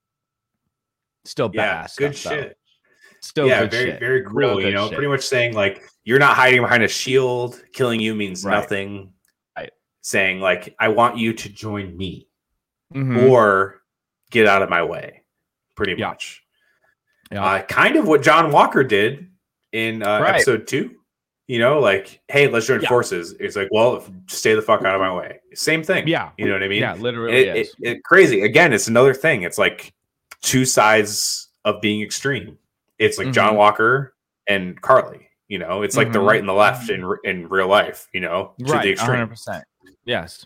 still yeah, badass. Good stuff, shit. Though. Still yeah, good very, shit. very cool. Real you know, shit. pretty much saying like you're not hiding behind a shield. Killing you means right. nothing. Right. Saying like, I want you to join me, mm-hmm. or get out of my way. Pretty yeah. much. Yeah. Uh, kind of what John Walker did in uh, right. episode two. You know, like, hey, let's join yeah. forces. It's like, well, stay the fuck out of my way. Same thing. Yeah. You know what I mean? Yeah, literally. It, it, it, crazy. Again, it's another thing. It's like two sides of being extreme. It's like mm-hmm. John Walker and Carly. You know, it's like mm-hmm. the right and the left in in real life, you know, to right, the extreme. one hundred percent. Yes.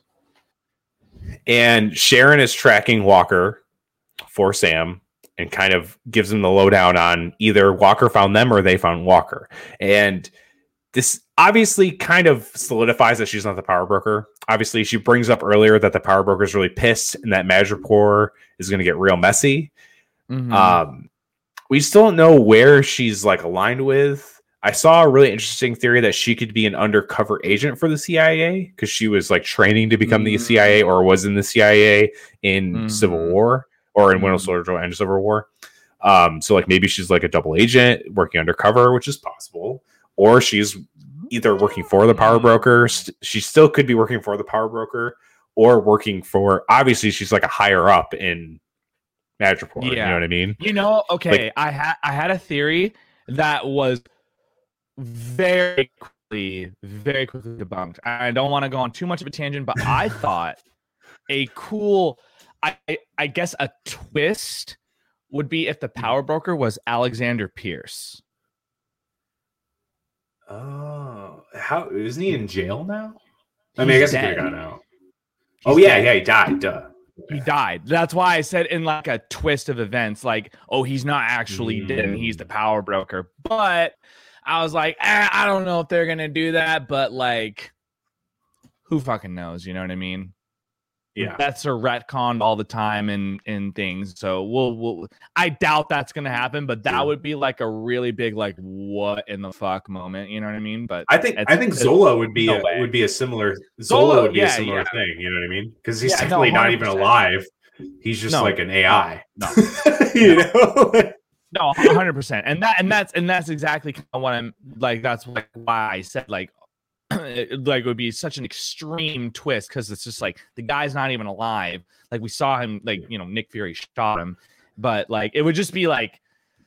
And Sharon is tracking Walker for Sam and kind of gives him the lowdown on either Walker found them or they found Walker. And this obviously kind of solidifies that she's not the power broker. Obviously, she brings up earlier that the power broker is really pissed and that Madripoor is going to get real messy. Mm-hmm. Um, we still don't know where she's like aligned with. I saw a really interesting theory that she could be an undercover agent for the C I A because she was like training to become mm-hmm. the C I A or was in the C I A in mm-hmm. Civil War or in mm-hmm. Winter Soldier and Civil War. Um, so like maybe she's like a double agent working undercover, which is possible. Or she's either working for the power broker. St- she still could be working for the power broker or working for, obviously she's like a higher up in Madripoor. Yeah. You know what I mean? You know, okay. Like, I had, I had a theory that was very quickly, very quickly debunked. I don't want to go on too much of a tangent, but I thought a cool, I, I guess a twist would be if the power broker was Alexander Pierce. Oh, how isn't he in jail now? I mean, He's I guess dead. He could have got out. He's oh yeah, dead. yeah, he died. Duh. He died. That's why I said in like a twist of events, like, oh, he's not actually mm. dead and he's the power broker. But I was like, eh, I don't know if they're gonna do that, but like, who fucking knows? You know what I mean? Yeah, that's a retcon all the time and and things. So we'll we'll. I doubt that's gonna happen, but that yeah. would be like a really big like what in the fuck moment. You know what I mean? But I think I think Zola would be no a, would be a similar Zola, Zola would be yeah, a similar yeah. thing. You know what I mean? Because he's yeah, technically no, not even alive. He's just no, like an A I. No, you know. No, one hundred percent. And that and that's and that's exactly kind of what I'm like. That's like why I said like. Like it would be such an extreme twist because it's just like the guy's not even alive. Like we saw him, like you know, Nick Fury shot him, but like it would just be like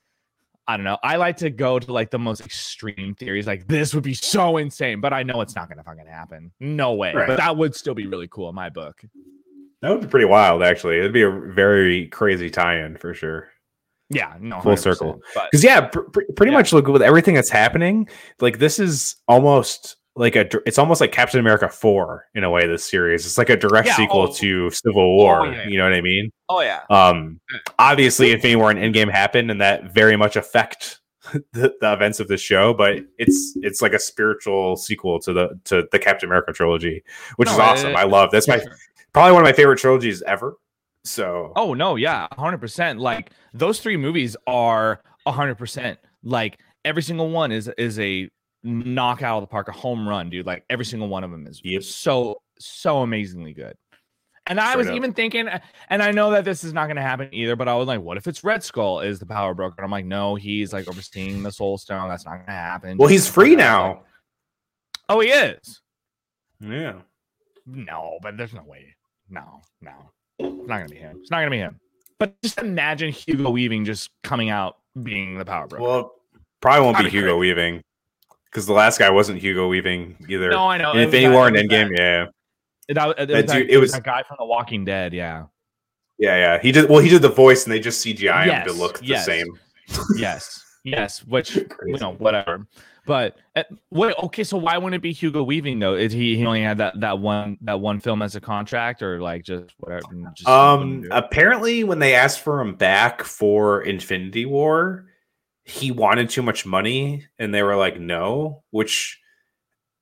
I don't know. I like to go to like the most extreme theories. Like this would be so insane, but I know it's not going to fucking happen. No way. Right. But that would still be really cool in my book. That would be pretty wild, actually. It'd be a very crazy tie-in for sure. Yeah, no, full circle. Because yeah, pr- pr- pretty yeah. much look with everything that's happening. Like this is almost. Like a, it's almost like Captain America four in a way. This series, it's like a direct yeah, sequel oh, to Civil War. Oh, yeah. You know what I mean? Oh yeah. Um, obviously, Infinity War and Endgame happened, and that very much affect the, the events of the show. But it's it's like a spiritual sequel to the to the Captain America trilogy, which no, is awesome. It, I love that's my sure. probably one of my favorite trilogies ever. So, oh no, yeah, one hundred percent. Like those three movies are one hundred percent. Like every single one is is a knock out of the park, a home run, dude. Like every single one of them is yep. so so amazingly good. And I Straight was up. even thinking, and I know that this is not going to happen either, but I was like, what if it's Red Skull is the power broker? And I'm like, no, he's like overseeing the Soul Stone. That's not going to happen. Well, he's free now. Like, oh, he is. Yeah. No, but there's no way. No, no, it's not going to be him. It's not going to be him. But just imagine Hugo Weaving just coming out being the power broker. Well, probably won't be Hugo crazy. Weaving. Because the last guy wasn't Hugo Weaving either. No, I know. In Infinity War and Endgame, yeah. It, that, it, that, was dude, that, it was a guy from The Walking Dead, yeah. Yeah, yeah. He did well. He did the voice, and they just C G I yes, him to look yes, the same. yes, yes. Which you know, whatever. But uh, wait, okay. So why wouldn't it be Hugo Weaving though? Is he he only had that, that one that one film as a contract, or like just whatever? Just um. Apparently, when they asked for him back for Infinity War, he wanted too much money and they were like no, which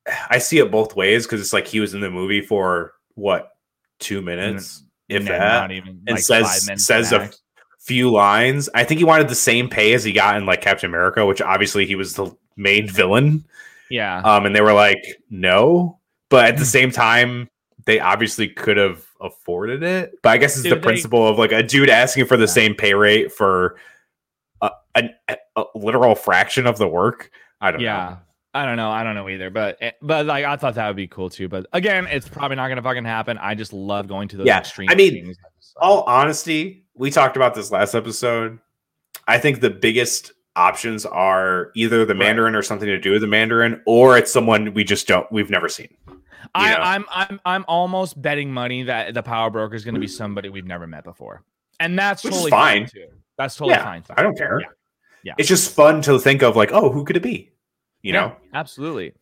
I see it both ways because it's like he was in the movie for what two minutes, mm, if that, not even and like says says a f- few lines. I think he wanted the same pay as he got in like Captain America, which obviously he was the main villain. Yeah. Um, and they were like, no, but at the same time, they obviously could have afforded it. But I guess it's dude, the they, principle of like a dude asking for the yeah. same pay rate for a, a, a literal fraction of the work. I don't yeah. know. I don't know. I don't know either. But but like I thought that would be cool too. But again, it's probably not gonna fucking happen. I just love going to those yeah. extreme I mean, things. all honesty, we talked about this last episode. I think the biggest options are either the Mandarin right. or something to do with the Mandarin, or it's someone we just don't we've never seen. I, I'm I'm I'm almost betting money that the power broker is going to be somebody we've never met before, and that's Which totally fine. fine too. That's totally yeah, fine. I don't care. Yeah. yeah, it's just fun to think of like, oh, who could it be? You yeah, know, absolutely.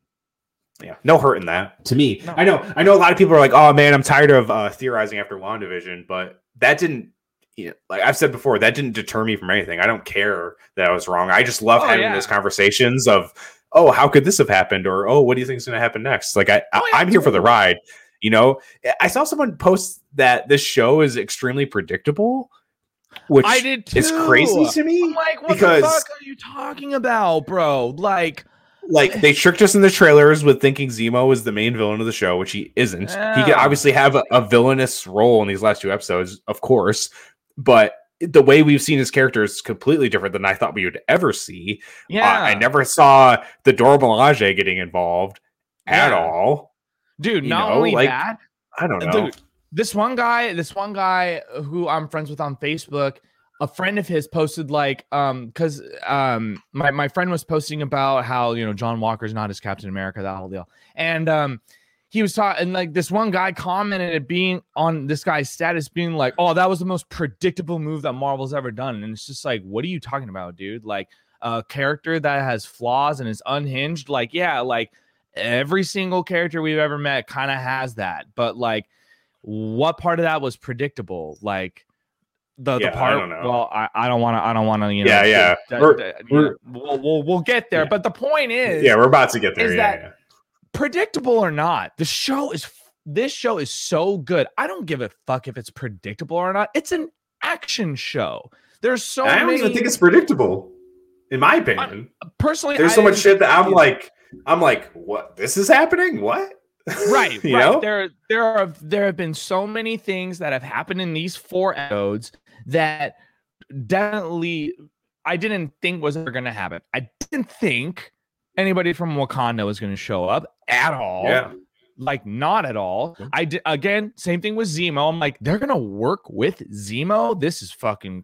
Yeah, no hurt in that. To me, no. I know, I know. A lot of people are like, "Oh man, I'm tired of uh, theorizing after WandaVision," but that didn't. You know, like I've said before, that didn't deter me from anything. I don't care that I was wrong. I just love oh, having yeah. those conversations of, "Oh, how could this have happened?" Or, "Oh, what do you think is going to happen next?" Like I, oh, yeah, I'm here for the ride. You know, I saw someone post that this show is extremely predictable, which I did too. is crazy to me. I'm like, what because, the fuck are you talking about, bro? Like. Like they tricked us in the trailers with thinking Zemo is the main villain of the show, which he isn't. Yeah. He could obviously have a, a villainous role in these last two episodes, of course, but the way we've seen his character is completely different than I thought we would ever see. Yeah, uh, I never saw the Dora Milaje getting involved yeah. at all, dude. You not know, only like, that, I don't know. Dude, this one guy, this one guy who I'm friends with on Facebook. A friend of his posted like, um, because um, my, my friend was posting about how, you know, John Walker's not his Captain America, that whole deal. And um, he was talking, and like this one guy commented it being on this guy's status being like, oh, that was the most predictable move that Marvel's ever done. And it's just like, what are you talking about, dude? Like a character that has flaws and is unhinged. Like, yeah, like every single character we've ever met kind of has that. But like, what part of that was predictable? Like, The, yeah, the part, I don't know. well, I, I don't want to, I don't want to, you know, yeah, yeah, d- we're, d- we're, we'll, we'll, we'll get there. Yeah. But the point is, yeah, we're about to get there. Is yeah, that yeah. predictable or not? The show is, this show is so good. I don't give a fuck if it's predictable or not. It's an action show. There's so I don't many, even think it's predictable, in my opinion. I, personally, there's I so much shit that I'm it. like, I'm like, what? This is happening? What? Right, you right. know? There, there are, there have been so many things that have happened in these four episodes that definitely I didn't think was ever going to happen. I didn't think anybody from Wakanda was going to show up at all. Yeah. Like not at all. I did again, same thing with Zemo. I'm like, they're going to work with Zemo. This is fucking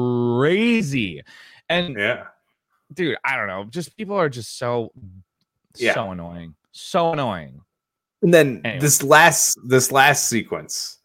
crazy. And yeah, dude, I don't know. Just people are just so, yeah. so annoying. So annoying. And then anyway. this last, this last sequence,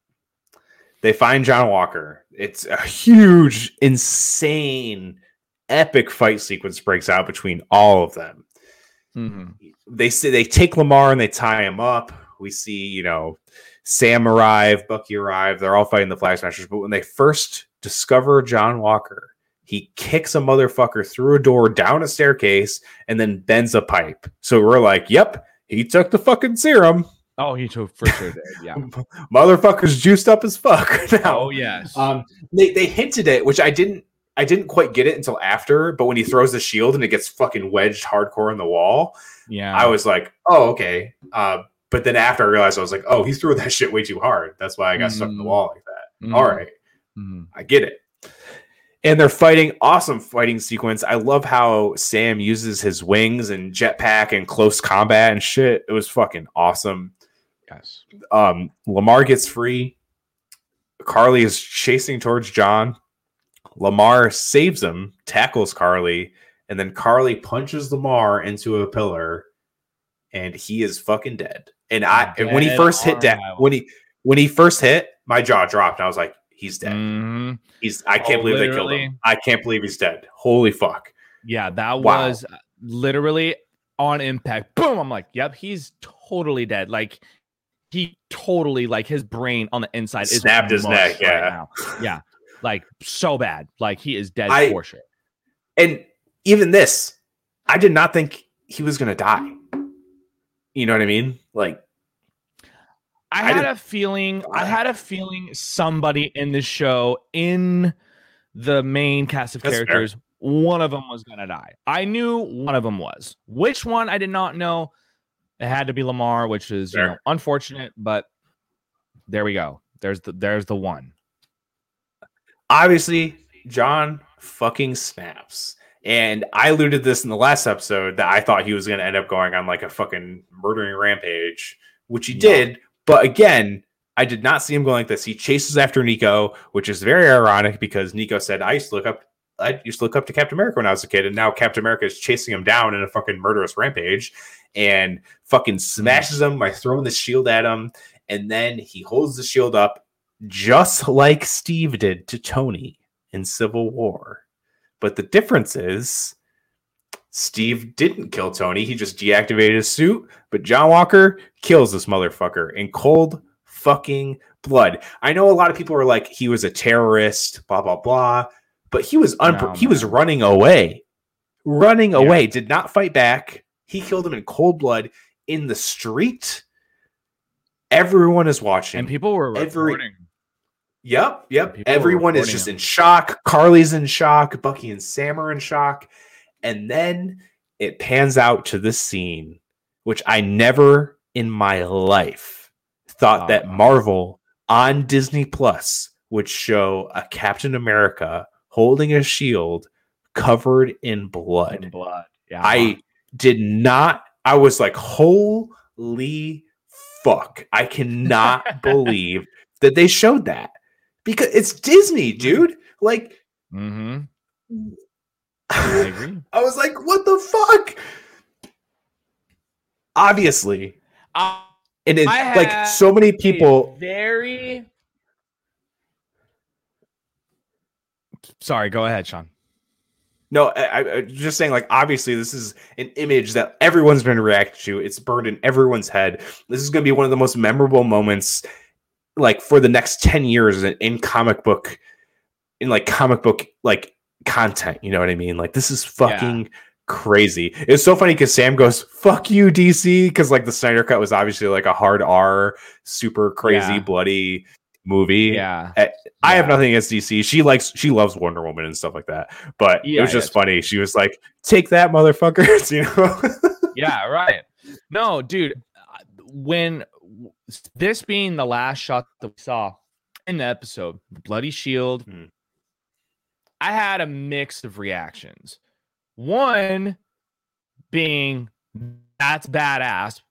they find John Walker. It's a huge, insane, epic fight sequence breaks out between all of them. Mm-hmm. They say they take Lamar and they tie him up. We see, you know, Sam arrive, Bucky arrive. They're all fighting the Flag Smashers. But when they first discover John Walker, he kicks a motherfucker through a door, down a staircase, and then bends a pipe. So we're like, yep, he took the fucking serum. Oh, he took for sure did. Yeah, motherfucker's juiced up as fuck now. Oh yes. Um, they they hinted it, which I didn't. I didn't quite get it until after. But when he throws the shield and it gets fucking wedged hardcore in the wall, yeah, I was like, oh okay. Uh, but then after I realized, I was like, oh, he threw that shit way too hard. That's why I got mm-hmm. stuck in the wall like that. Mm-hmm. All right, mm-hmm. I get it. And they're fighting, awesome fighting sequence. I love how Sam uses his wings and jetpack and close combat and shit. It was fucking awesome. Yes. Um, Lamar gets free. Carly is chasing towards John. Lamar saves him, tackles Carly, and then Carly punches Lamar into a pillar, and he is fucking dead. And I, and when he first hit that, when he when he first hit, my jaw dropped. And I was like, he's dead. Mm-hmm. He's. I can't oh, believe literally. they killed him. I can't believe he's dead. Holy fuck. Yeah, that wow. was literally on impact. Boom. I'm like, yep, he's totally dead. Like. He totally, like, his brain on the inside is snapped his neck. Yeah. Right now. Yeah. Like, so bad. Like, he is dead I, for sure. And even this, I did not think he was going to die. You know what I mean? Like, I, I had a feeling. I had a feeling somebody in the show, in the main cast of That's characters, fair. one of them was gonna die. I knew one of them was. Which one? I did not know. It had to be Lamar, which is fair. you know unfortunate, but there we go. There's the there's the one. Obviously, Jon fucking snaps. And I alluded this in the last episode that I thought he was going to end up going on like a fucking murdering rampage, which he yeah. did. But again, I did not see him going like this. He chases after Nico, which is very ironic because Nico said, I used to look up I used to look up to Captain America when I was a kid, and now Captain America is chasing him down in a fucking murderous rampage and fucking smashes him by throwing the shield at him. And then he holds the shield up just like Steve did to Tony in Civil War. But the difference is Steve didn't kill Tony. He just deactivated his suit. But John Walker kills this motherfucker in cold fucking blood. I know a lot of people are like, he was a terrorist, blah, blah, blah. But he was un- no, he was running away. Running yeah. away. Did not fight back. He killed him in cold blood in the street. Everyone is watching. And people were Every- recording. Yep, yep. Everyone is just him. in shock. Carly's in shock. Bucky and Sam are in shock. And then it pans out to this scene, which I never in my life thought oh, that Marvel on Disney Plus would show a Captain America holding a shield covered in blood. In blood. Yeah. I did not. I was like, holy fuck. I cannot believe that they showed that. Because it's Disney, dude. Like, mm-hmm. I agree. I was like, what the fuck? Obviously. Uh, and it's like so many people. Very. Sorry, go ahead, Sean. No, I, I just saying, like, obviously, this is an image that everyone's been reacting to. It's burned in everyone's head. This is going to be one of the most memorable moments, like, for the next ten years in, in comic book, in like comic book, like, content. You know what I mean? Like, this is fucking yeah. crazy. It's so funny because Sam goes, fuck you, D C, because, like, the Snyder Cut was obviously, like, a hard R, super crazy, yeah. bloody movie. Yeah. I, I yeah. have nothing against D C. She likes, she loves Wonder Woman and stuff like that. But yeah, it was just funny. She was like, take that, motherfuckers, you know? Yeah, right. No, dude, when this being the last shot that we saw in the episode, Bloody Shield, hmm. I had a mix of reactions. One being, that's badass.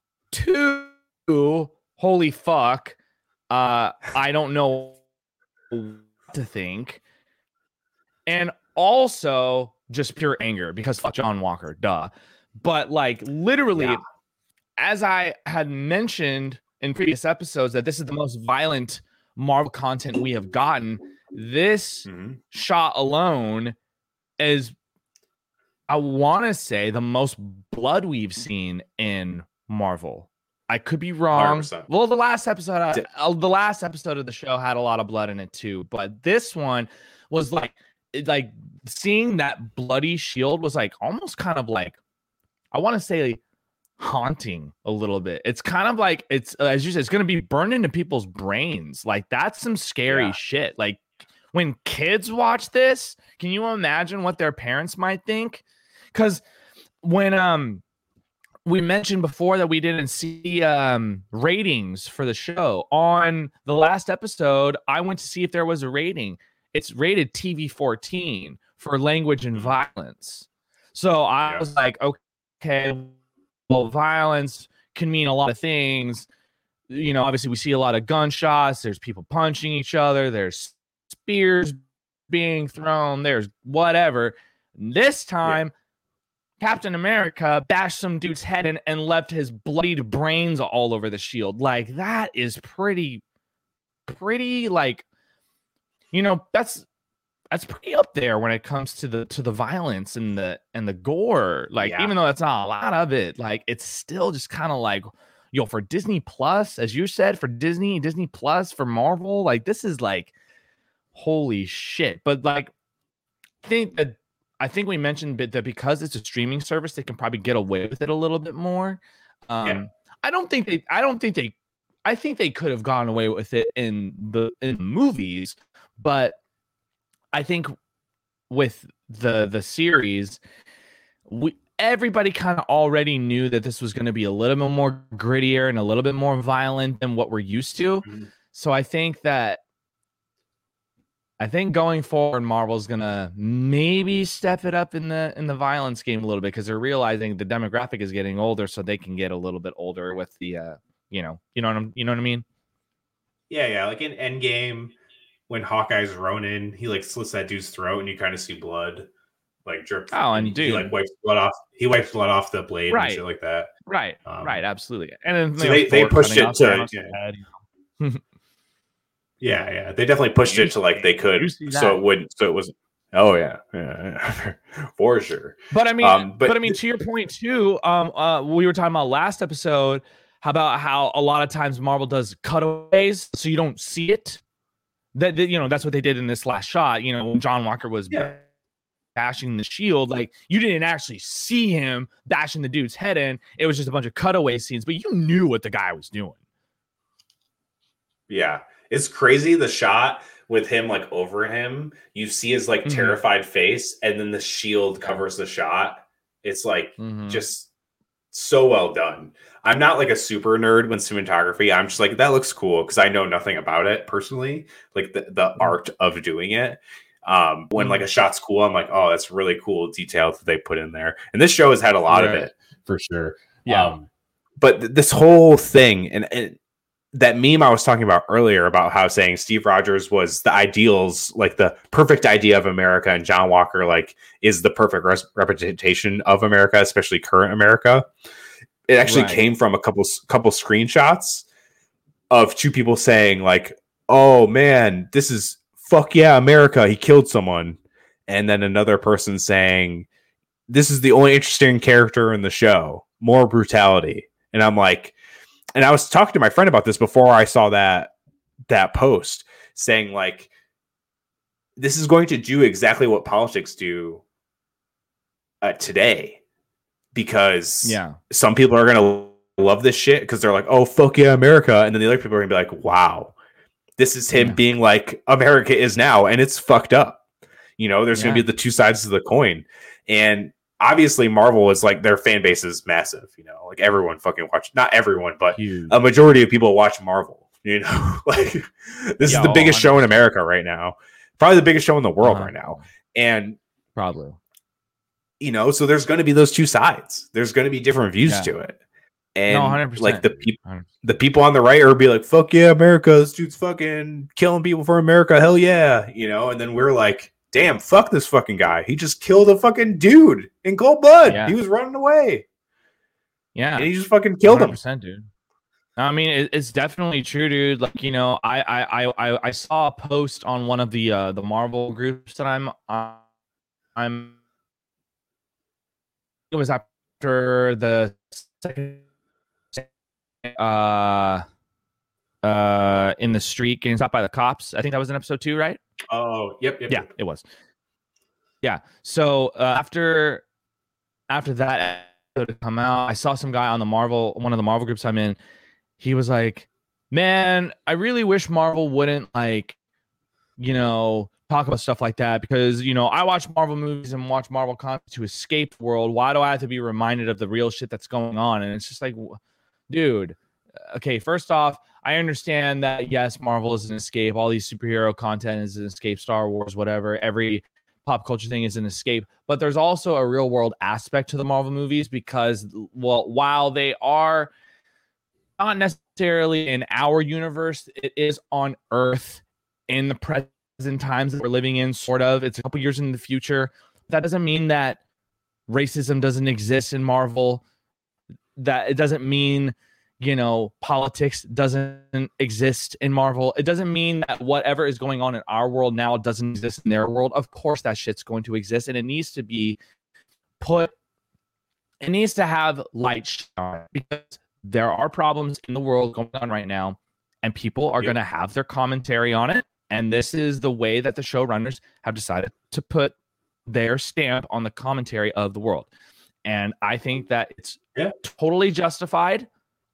Two, holy fuck. Uh, I don't know what to think. And also just pure anger because fuck John Walker, duh. But like literally, yeah. as I had mentioned in previous episodes, that this is the most violent Marvel content we have gotten. This mm-hmm. shot alone is, I want to say, the most blood we've seen in Marvel. I could be wrong. one hundred percent. Well, the last episode, uh, the last episode of the show had a lot of blood in it too, but this one was like, like seeing that bloody shield was like almost kind of like, I want to say, like, haunting a little bit. It's kind of like it's uh, as you said, it's going to be burned into people's brains. Like that's some scary yeah. shit. Like when kids watch this, can you imagine what their parents might think? Because when um. we mentioned before that we didn't see um, ratings for the show. On the last episode, I went to see if there was a rating. It's rated T V fourteen for language and violence. So I yeah. was like, okay, well, violence can mean a lot of things. You know, obviously we see a lot of gunshots. There's people punching each other. There's spears being thrown. There's whatever. This time, yeah. Captain America bashed some dude's head in and left his bloodied brains all over the shield. Like, that is pretty, pretty, like, you know, that's that's pretty up there when it comes to the to the violence and the and the gore. Like, yeah. even though that's not a lot of it, like, it's still just kind of like, yo, for Disney Plus, as you said, for Disney, Disney Plus, for Marvel, like, this is like, holy shit. But like, I think that I think we mentioned that because it's a streaming service, they can probably get away with it a little bit more. Um, yeah. I don't think they. I don't think they. I think they could have gone away with it in the in the movies, but I think with the the series, we everybody kind of already knew that this was going to be a little bit more grittier and a little bit more violent than what we're used to. Mm-hmm. So I think that I think going forward, Marvel's gonna maybe step it up in the in the violence game a little bit because they're realizing the demographic is getting older, so they can get a little bit older with the uh, you know, you know what I'm, you know what I mean? Yeah, yeah. Like in Endgame, when Hawkeye's Ronin, he like slits that dude's throat, and you kind of see blood like drip. Oh, and, and dude, he like wipes blood off. He wipes blood off the blade right. and shit like that. Right, um, right, absolutely. And then so they they pushed it to. Yeah. Yeah, yeah, they definitely pushed it to like they could, so it wouldn't. So it was. Oh yeah, yeah, for sure. But I mean, um, but, but I mean, to your point too. Um, uh, we were talking about last episode how about how a lot of times Marvel does cutaways, so you don't see it. That, that you know, that's what they did in this last shot. You know, when John Walker was yeah. bashing the shield, like you didn't actually see him bashing the dude's head in. It was just a bunch of cutaway scenes, but you knew what the guy was doing. Yeah. It's crazy the shot with him like over him. You see his like mm-hmm. terrified face, and then the shield covers the shot. It's like mm-hmm. just so well done. I'm not like a super nerd when cinematography. I'm just like, that looks cool because I know nothing about it personally, like the, the mm-hmm. art of doing it. Um, when mm-hmm. like a shot's cool, I'm like, oh, that's really cool detail that they put in there. And this show has had a lot right. of it for sure. Yeah. Um, but th- this whole thing and, and that meme I was talking about earlier about how saying Steve Rogers was the ideals, like the perfect idea of America, and John Walker like is the perfect res- representation of America, especially current America. It actually right. came from a couple couple screenshots of two people saying like, "Oh man, this is fuck yeah, America. He killed someone," and then another person saying, "This is the only interesting character in the show. More brutality." And I'm like. And I was talking to my friend about this before I saw that that post saying like, this is going to do exactly what politics do uh, today, because yeah, some people are going to love this shit because they're like, oh, fuck yeah, America. And then the other people are going to be like, wow, this is him yeah. being like America is now. And it's fucked up. You know, there's yeah. going to be the two sides of the coin. And obviously, Marvel is like their fan base is massive, you know, like everyone fucking watch, not everyone, but Huge. a majority of people watch Marvel, you know, like this Yo, is the biggest one hundred percent show in America right now, probably the biggest show in the world uh-huh. right now. And probably, you know, so there's going to be those two sides. There's going to be different views yeah. to it. And no, one hundred percent. Like the people, the people on the right are be like, fuck yeah, America, this dude's fucking killing people for America. Hell yeah. You know, and then we're like, damn, fuck this fucking guy. He just killed a fucking dude in cold blood. Yeah. He was running away. Yeah. And he just fucking killed him. Dude. I mean, it, it's definitely true, dude. Like, you know, I I I I saw a post on one of the uh, the Marvel groups that I'm uh, I'm it was after the second uh uh in the street getting stopped by the cops. I think that was in episode two, right? Oh, yep, yep. Yeah, yep. it was. Yeah. So uh, after after that episode to come out, I saw some guy on the Marvel, one of the Marvel groups I'm in. He was like, "Man, I really wish Marvel wouldn't like, you know, talk about stuff like that because you know I watch Marvel movies and watch Marvel content to escape the world. Why do I have to be reminded of the real shit that's going on?" And it's just like, dude. Okay, first off, I understand that, yes, Marvel is an escape. All these superhero content is an escape. Star Wars, whatever. Every pop culture thing is an escape. But there's also a real world aspect to the Marvel movies because, well, while they are not necessarily in our universe, it is on Earth in the present times that we're living in, sort of. It's a couple years in the future. That doesn't mean that racism doesn't exist in Marvel. That it doesn't mean... you know, politics doesn't exist in Marvel. It doesn't mean that whatever is going on in our world now doesn't exist in their world. Of course, that shit's going to exist, and it needs to be put, it needs to have light shine because there are problems in the world going on right now, and people are yep. going to have their commentary on it. And this is the way that the showrunners have decided to put their stamp on the commentary of the world. And I think that it's yeah. totally justified.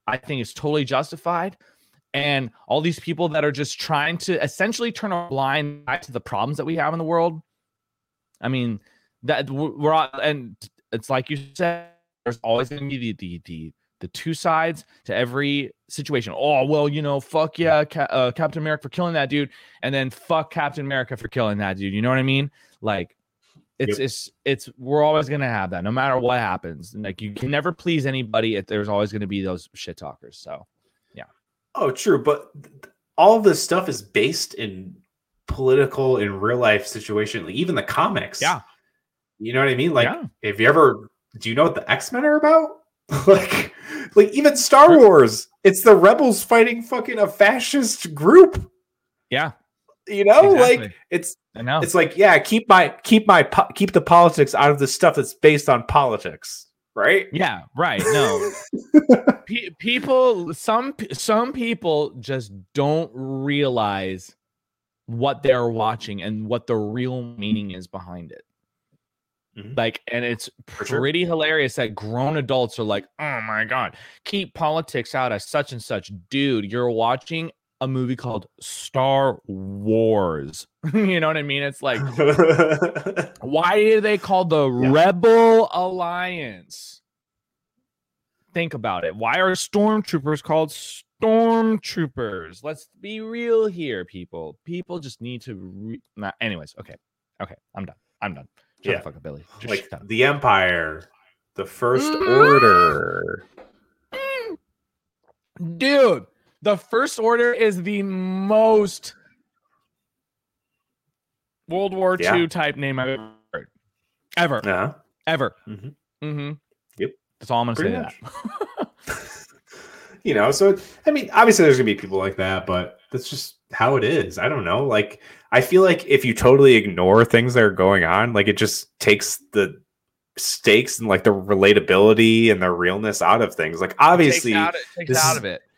I think it's totally justified. And all these people that are just trying to essentially turn a blind eye to the problems that we have in the world. I mean, that we're all, and it's like you said, there's always going to be the, the the the two sides to every situation. Oh, well, you know, fuck yeah, Ca- uh, Captain America for killing that dude, and then fuck Captain America for killing that dude. You know what I mean? Like, it's yep. it's it's we're always going to have that, no matter what happens. Like, you can never please anybody. There's always going to be those shit talkers. So, yeah. Oh, true, but all of this stuff is based in political in real life situation. Like, even the comics. Yeah. You know what I mean? Like, yeah. if you ever, do you know what the X-Men are about? like, like even Star Wars, it's the rebels fighting fucking a fascist group. Yeah. You know, exactly. like it's, I know. It's like, yeah, keep my, keep my, keep the politics out of the stuff that's based on politics. Right. Yeah. Right. No, P- people, some, some people just don't realize what they're watching and what the real meaning is behind it. Mm-hmm. Like, and it's pretty sure. hilarious that grown adults are like, oh my God, keep politics out of such and such. Dude, you're watching a movie called Star Wars. You know what I mean? It's like, why are they called the yeah. Rebel Alliance? Think about it. Why are stormtroopers called stormtroopers? Let's be real here, people. People just need to. Re- nah, anyways, okay, okay, I'm done. I'm done. Shut yeah, the fuck up, Billy. Just like the Empire, the First mm-hmm. Order, dude. The First Order is the most World War yeah. Two type name I've ever heard, ever, yeah. ever. Mm-hmm. Mm-hmm. Yep, that's all I'm gonna Pretty say. Much. That. You know, so I mean, obviously there's gonna be people like that, but that's just how it is. I don't know. Like, I feel like if you totally ignore things that are going on, like it just takes the stakes and like the relatability and the realness out of things. Like, obviously, it takes out, it takes this out is, of it.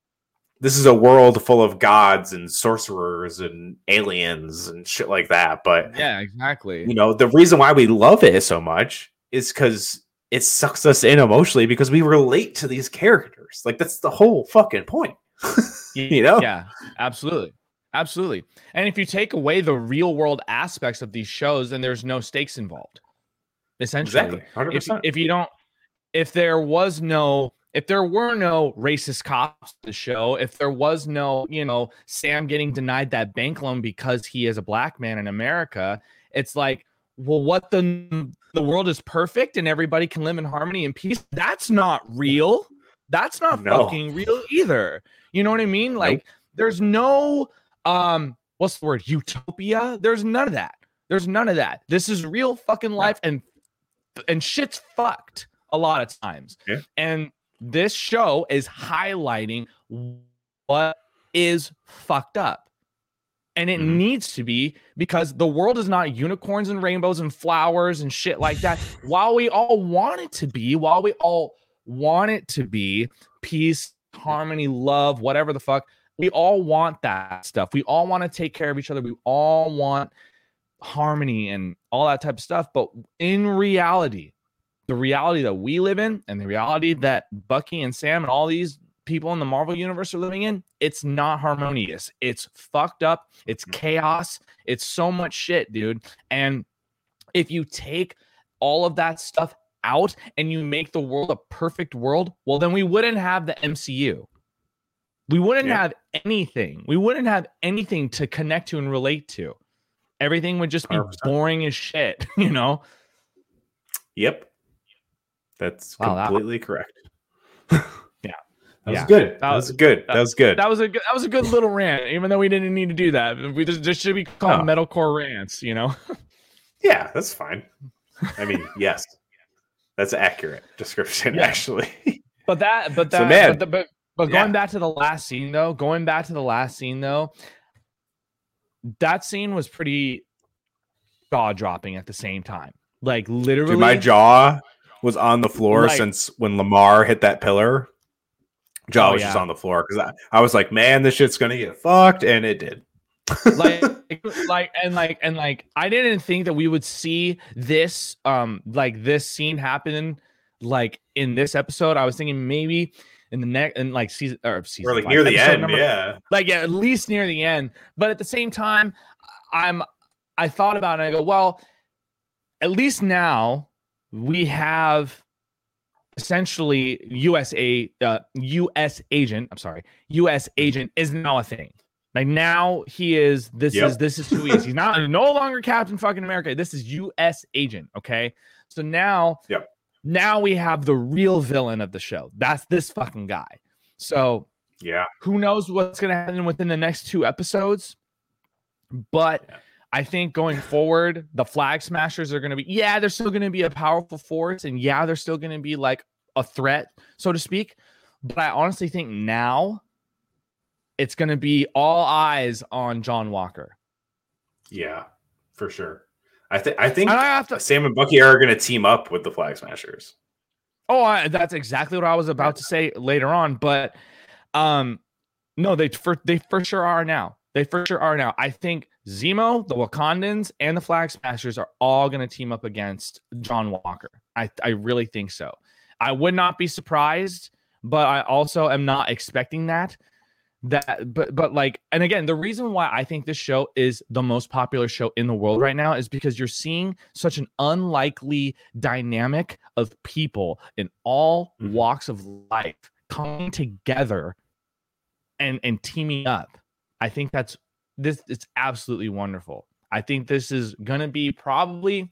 This is a world full of gods and sorcerers and aliens and shit like that. But yeah, exactly. You know, the reason why we love it so much is because it sucks us in emotionally because we relate to these characters. Like, that's the whole fucking point. You know? Yeah, absolutely. Absolutely. And if you take away the real world aspects of these shows, then there's no stakes involved. Essentially. Exactly. one hundred percent. If, if you don't, if there was no, if there were no racist cops in the show, if there was no, you know, Sam getting denied that bank loan because he is a black man in America, it's like, well, what the the world is perfect and everybody can live in harmony and peace. That's not real. That's not no. fucking real either. You know what I mean? Like, nope. There's no um, what's the word? Utopia. There's none of that. There's none of that. This is real fucking life, and and shit's fucked a lot of times. Yeah. And this show is highlighting what is fucked up. And it mm-hmm. needs to be, because the world is not unicorns and rainbows and flowers and shit like that. While we all want it to be, while we all want it to be peace, harmony, love, whatever the fuck, we all want that stuff. We all want to take care of each other. We all want harmony and all that type of stuff. But in reality, the reality that we live in and the reality that Bucky and Sam and all these people in the Marvel universe are living in, it's not harmonious. It's fucked up. It's chaos. It's so much shit, dude. And if you take all of that stuff out and you make the world a perfect world, well, then we wouldn't have the M C U. We wouldn't yeah. have anything. We wouldn't have anything to connect to and relate to. Everything would just be one hundred percent boring as shit, you know? Yep. That's wow, completely that, correct. Yeah. That was yeah. good. That, that was good. That, that was good. That was a good. That was a good little rant. Even though we didn't need to do that, we just, just should be called oh. metalcore rants. You know? Yeah, that's fine. I mean, yes, that's an accurate description, yeah. actually. But that, but that, so, man, but, the, but but going yeah. back to the last scene though, going back to the last scene though, that scene was pretty jaw dropping at the same time. Like literally, Dude, my jaw was on the floor like, since when Lamar hit that pillar. Jaw oh, was yeah. just on the floor because I, I was like, man, this shit's gonna get fucked, and it did. like, like, and like, and like, I didn't think that we would see this, um, like this scene happen, like in this episode. I was thinking maybe in the next in like season or season Or like five, near the end, number, yeah. Like yeah, at least near the end. But at the same time, I'm I thought about it and I go, well, at least now we have essentially U S A uh, U S agent. I'm sorry, U S agent is now a thing. Like now he is. This Yep. is this is who he is. He's not no longer Captain fucking America. This is U S agent. Okay, so now, yep. now we have the real villain of the show. That's this fucking guy. So yeah, who knows what's gonna happen within the next two episodes? But yeah. I think going forward, the Flag Smashers are going to be, yeah, they're still going to be a powerful force. And yeah, they're still going to be like a threat, so to speak. But I honestly think now it's going to be all eyes on John Walker. Yeah, for sure. I, th- I think and I have to- Sam and Bucky are going to team up with the Flag Smashers. Oh, I, that's exactly what I was about to say later on. But um, no, they for, they for sure are now. They for sure are now. I think Zemo, the Wakandans, and the Flag Smashers are all going to team up against John Walker. I, I really think so. I would not be surprised, but I also am not expecting that. That, but but like, and again, the reason why I think this show is the most popular show in the world right now is because you're seeing such an unlikely dynamic of people in all mm-hmm. walks of life coming together and and teaming up. I think that's this. It's absolutely wonderful. I think this is gonna be probably.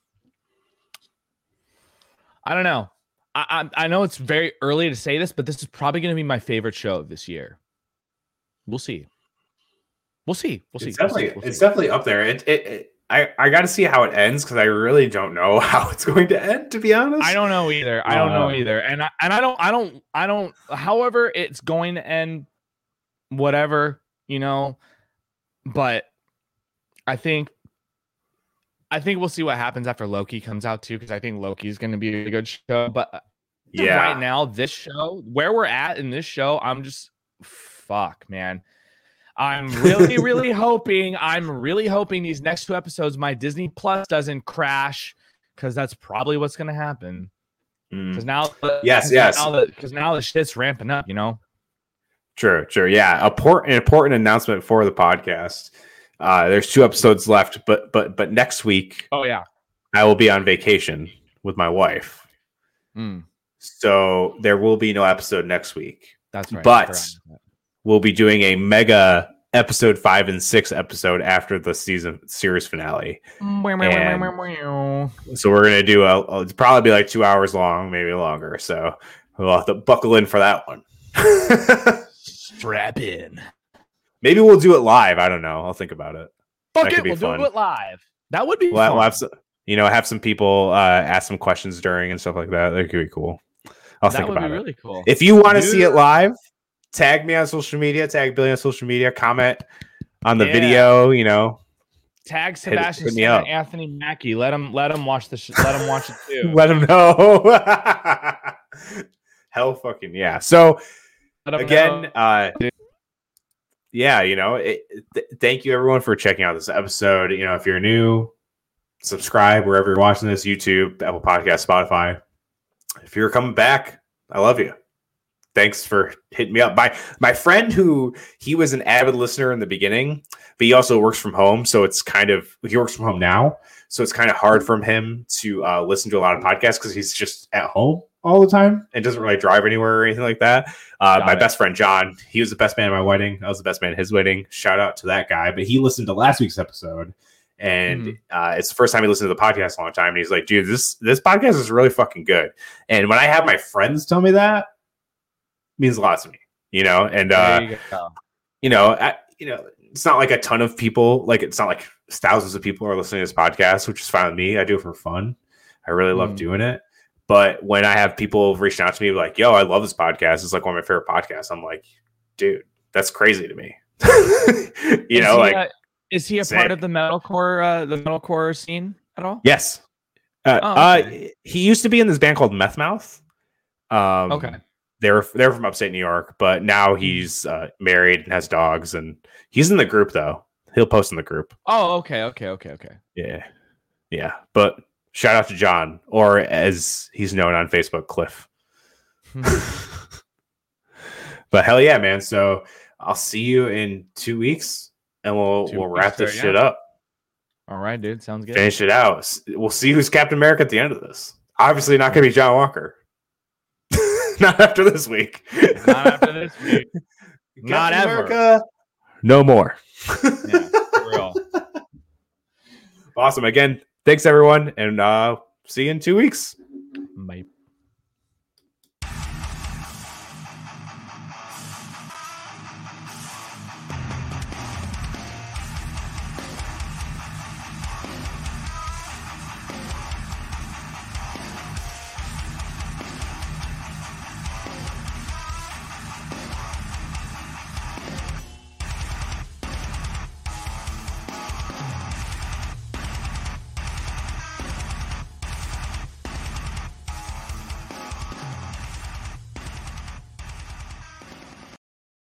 I don't know. I I, I know it's very early to say this, but this is probably gonna be my favorite show of this year. We'll see. We'll see. We'll see. It's definitely, we'll see. We'll it's see. definitely up there. It, it, it I, I got to see how it ends because I really don't know how it's going to end. To be honest, I don't know either. I don't uh, know either. And I and I don't I don't I don't. However, it's going to end, whatever, you know. But I think I think we'll see what happens after Loki comes out too, because I think Loki is going to be a good show. But yeah, right now, this show, where we're at in this show, I'm just fuck, man. I'm really, really hoping. I'm really hoping these next two episodes, my Disney Plus doesn't crash, because that's probably what's going to happen. Because mm. now, yes, yes, because now, now the shit's ramping up, you know. Sure, sure. Yeah. A port, an important announcement for the podcast. Uh, there's two episodes left, but but but next week, oh yeah, I will be on vacation with my wife. Mm. So there will be no episode next week. That's right. But we'll be doing a mega episode five and six episode after the season series finale. And so we're gonna do a, a it's probably be like two hours long, maybe longer. So we'll have to buckle in for that one. Strap in. Maybe we'll do it live. I don't know. I'll think about it. Fuck it, we'll fun. do it live. That would be we'll fun. We'll have some, you know, have some people uh, ask some questions during and stuff like that. That could be cool. I'll that think would about be it. Really cool. If you want to see it live, tag me on social media. Tag Billy on social media. Comment on the yeah. video. You know, tag Sebastian hit, hit and Anthony Mackie. Let him let him watch the sh- let him watch it too. Let him know. Hell, fucking yeah. So again, know. uh. Yeah, you know, it, th- thank you everyone for checking out this episode. You know, if you're new, subscribe wherever you're watching this, YouTube, Apple Podcasts, Spotify. If you're coming back, I love you. Thanks for hitting me up. My my friend who he was an avid listener in the beginning, but he also works from home. So it's kind of, he works from home now. So it's kind of hard for him to uh, listen to a lot of podcasts because he's just at home all the time and doesn't really drive anywhere or anything like that. Uh, my it. best friend, John, he was the best man at my wedding. I was the best man at his wedding. Shout out to that guy. But he listened to last week's episode and mm. uh, it's the first time he listened to the podcast in a long time. And he's like, dude, this, this podcast is really fucking good. And when I have my friends tell me that, it means a lot to me, you know? And, uh, you, you know, I, you know, it's not like a ton of people, like it's not like thousands of people are listening to this podcast, which is fine with me. I do it for fun. I really love mm. doing it. But when I have people reaching out to me like, yo, I love this podcast. It's like one of my favorite podcasts. I'm like, dude, that's crazy to me. you is know, he, like, uh, is he a sick. part of the metalcore, uh, the metalcore scene at all? Yes. Uh, oh, okay. uh, he used to be in this band called Meth Mouth. Um, okay. They're, they're from upstate New York, but now he's uh, married and has dogs and he's in the group though. He'll post in the group. Oh, okay. Okay. Okay. Okay. Yeah. Yeah. But shout out to John, or as he's known on Facebook, Cliff. But hell yeah, man. So I'll see you in two weeks and we'll Two we'll weeks, wrap this sir, shit yeah. up. All right, dude. Sounds good. Finish it out. We'll see who's Captain America at the end of this. Obviously not going to be John Walker. Not after this week. Not after this week. Not Captain ever. America, no more. Yeah, for real. Awesome. Again, thanks everyone, and uh see you in two weeks. Bye.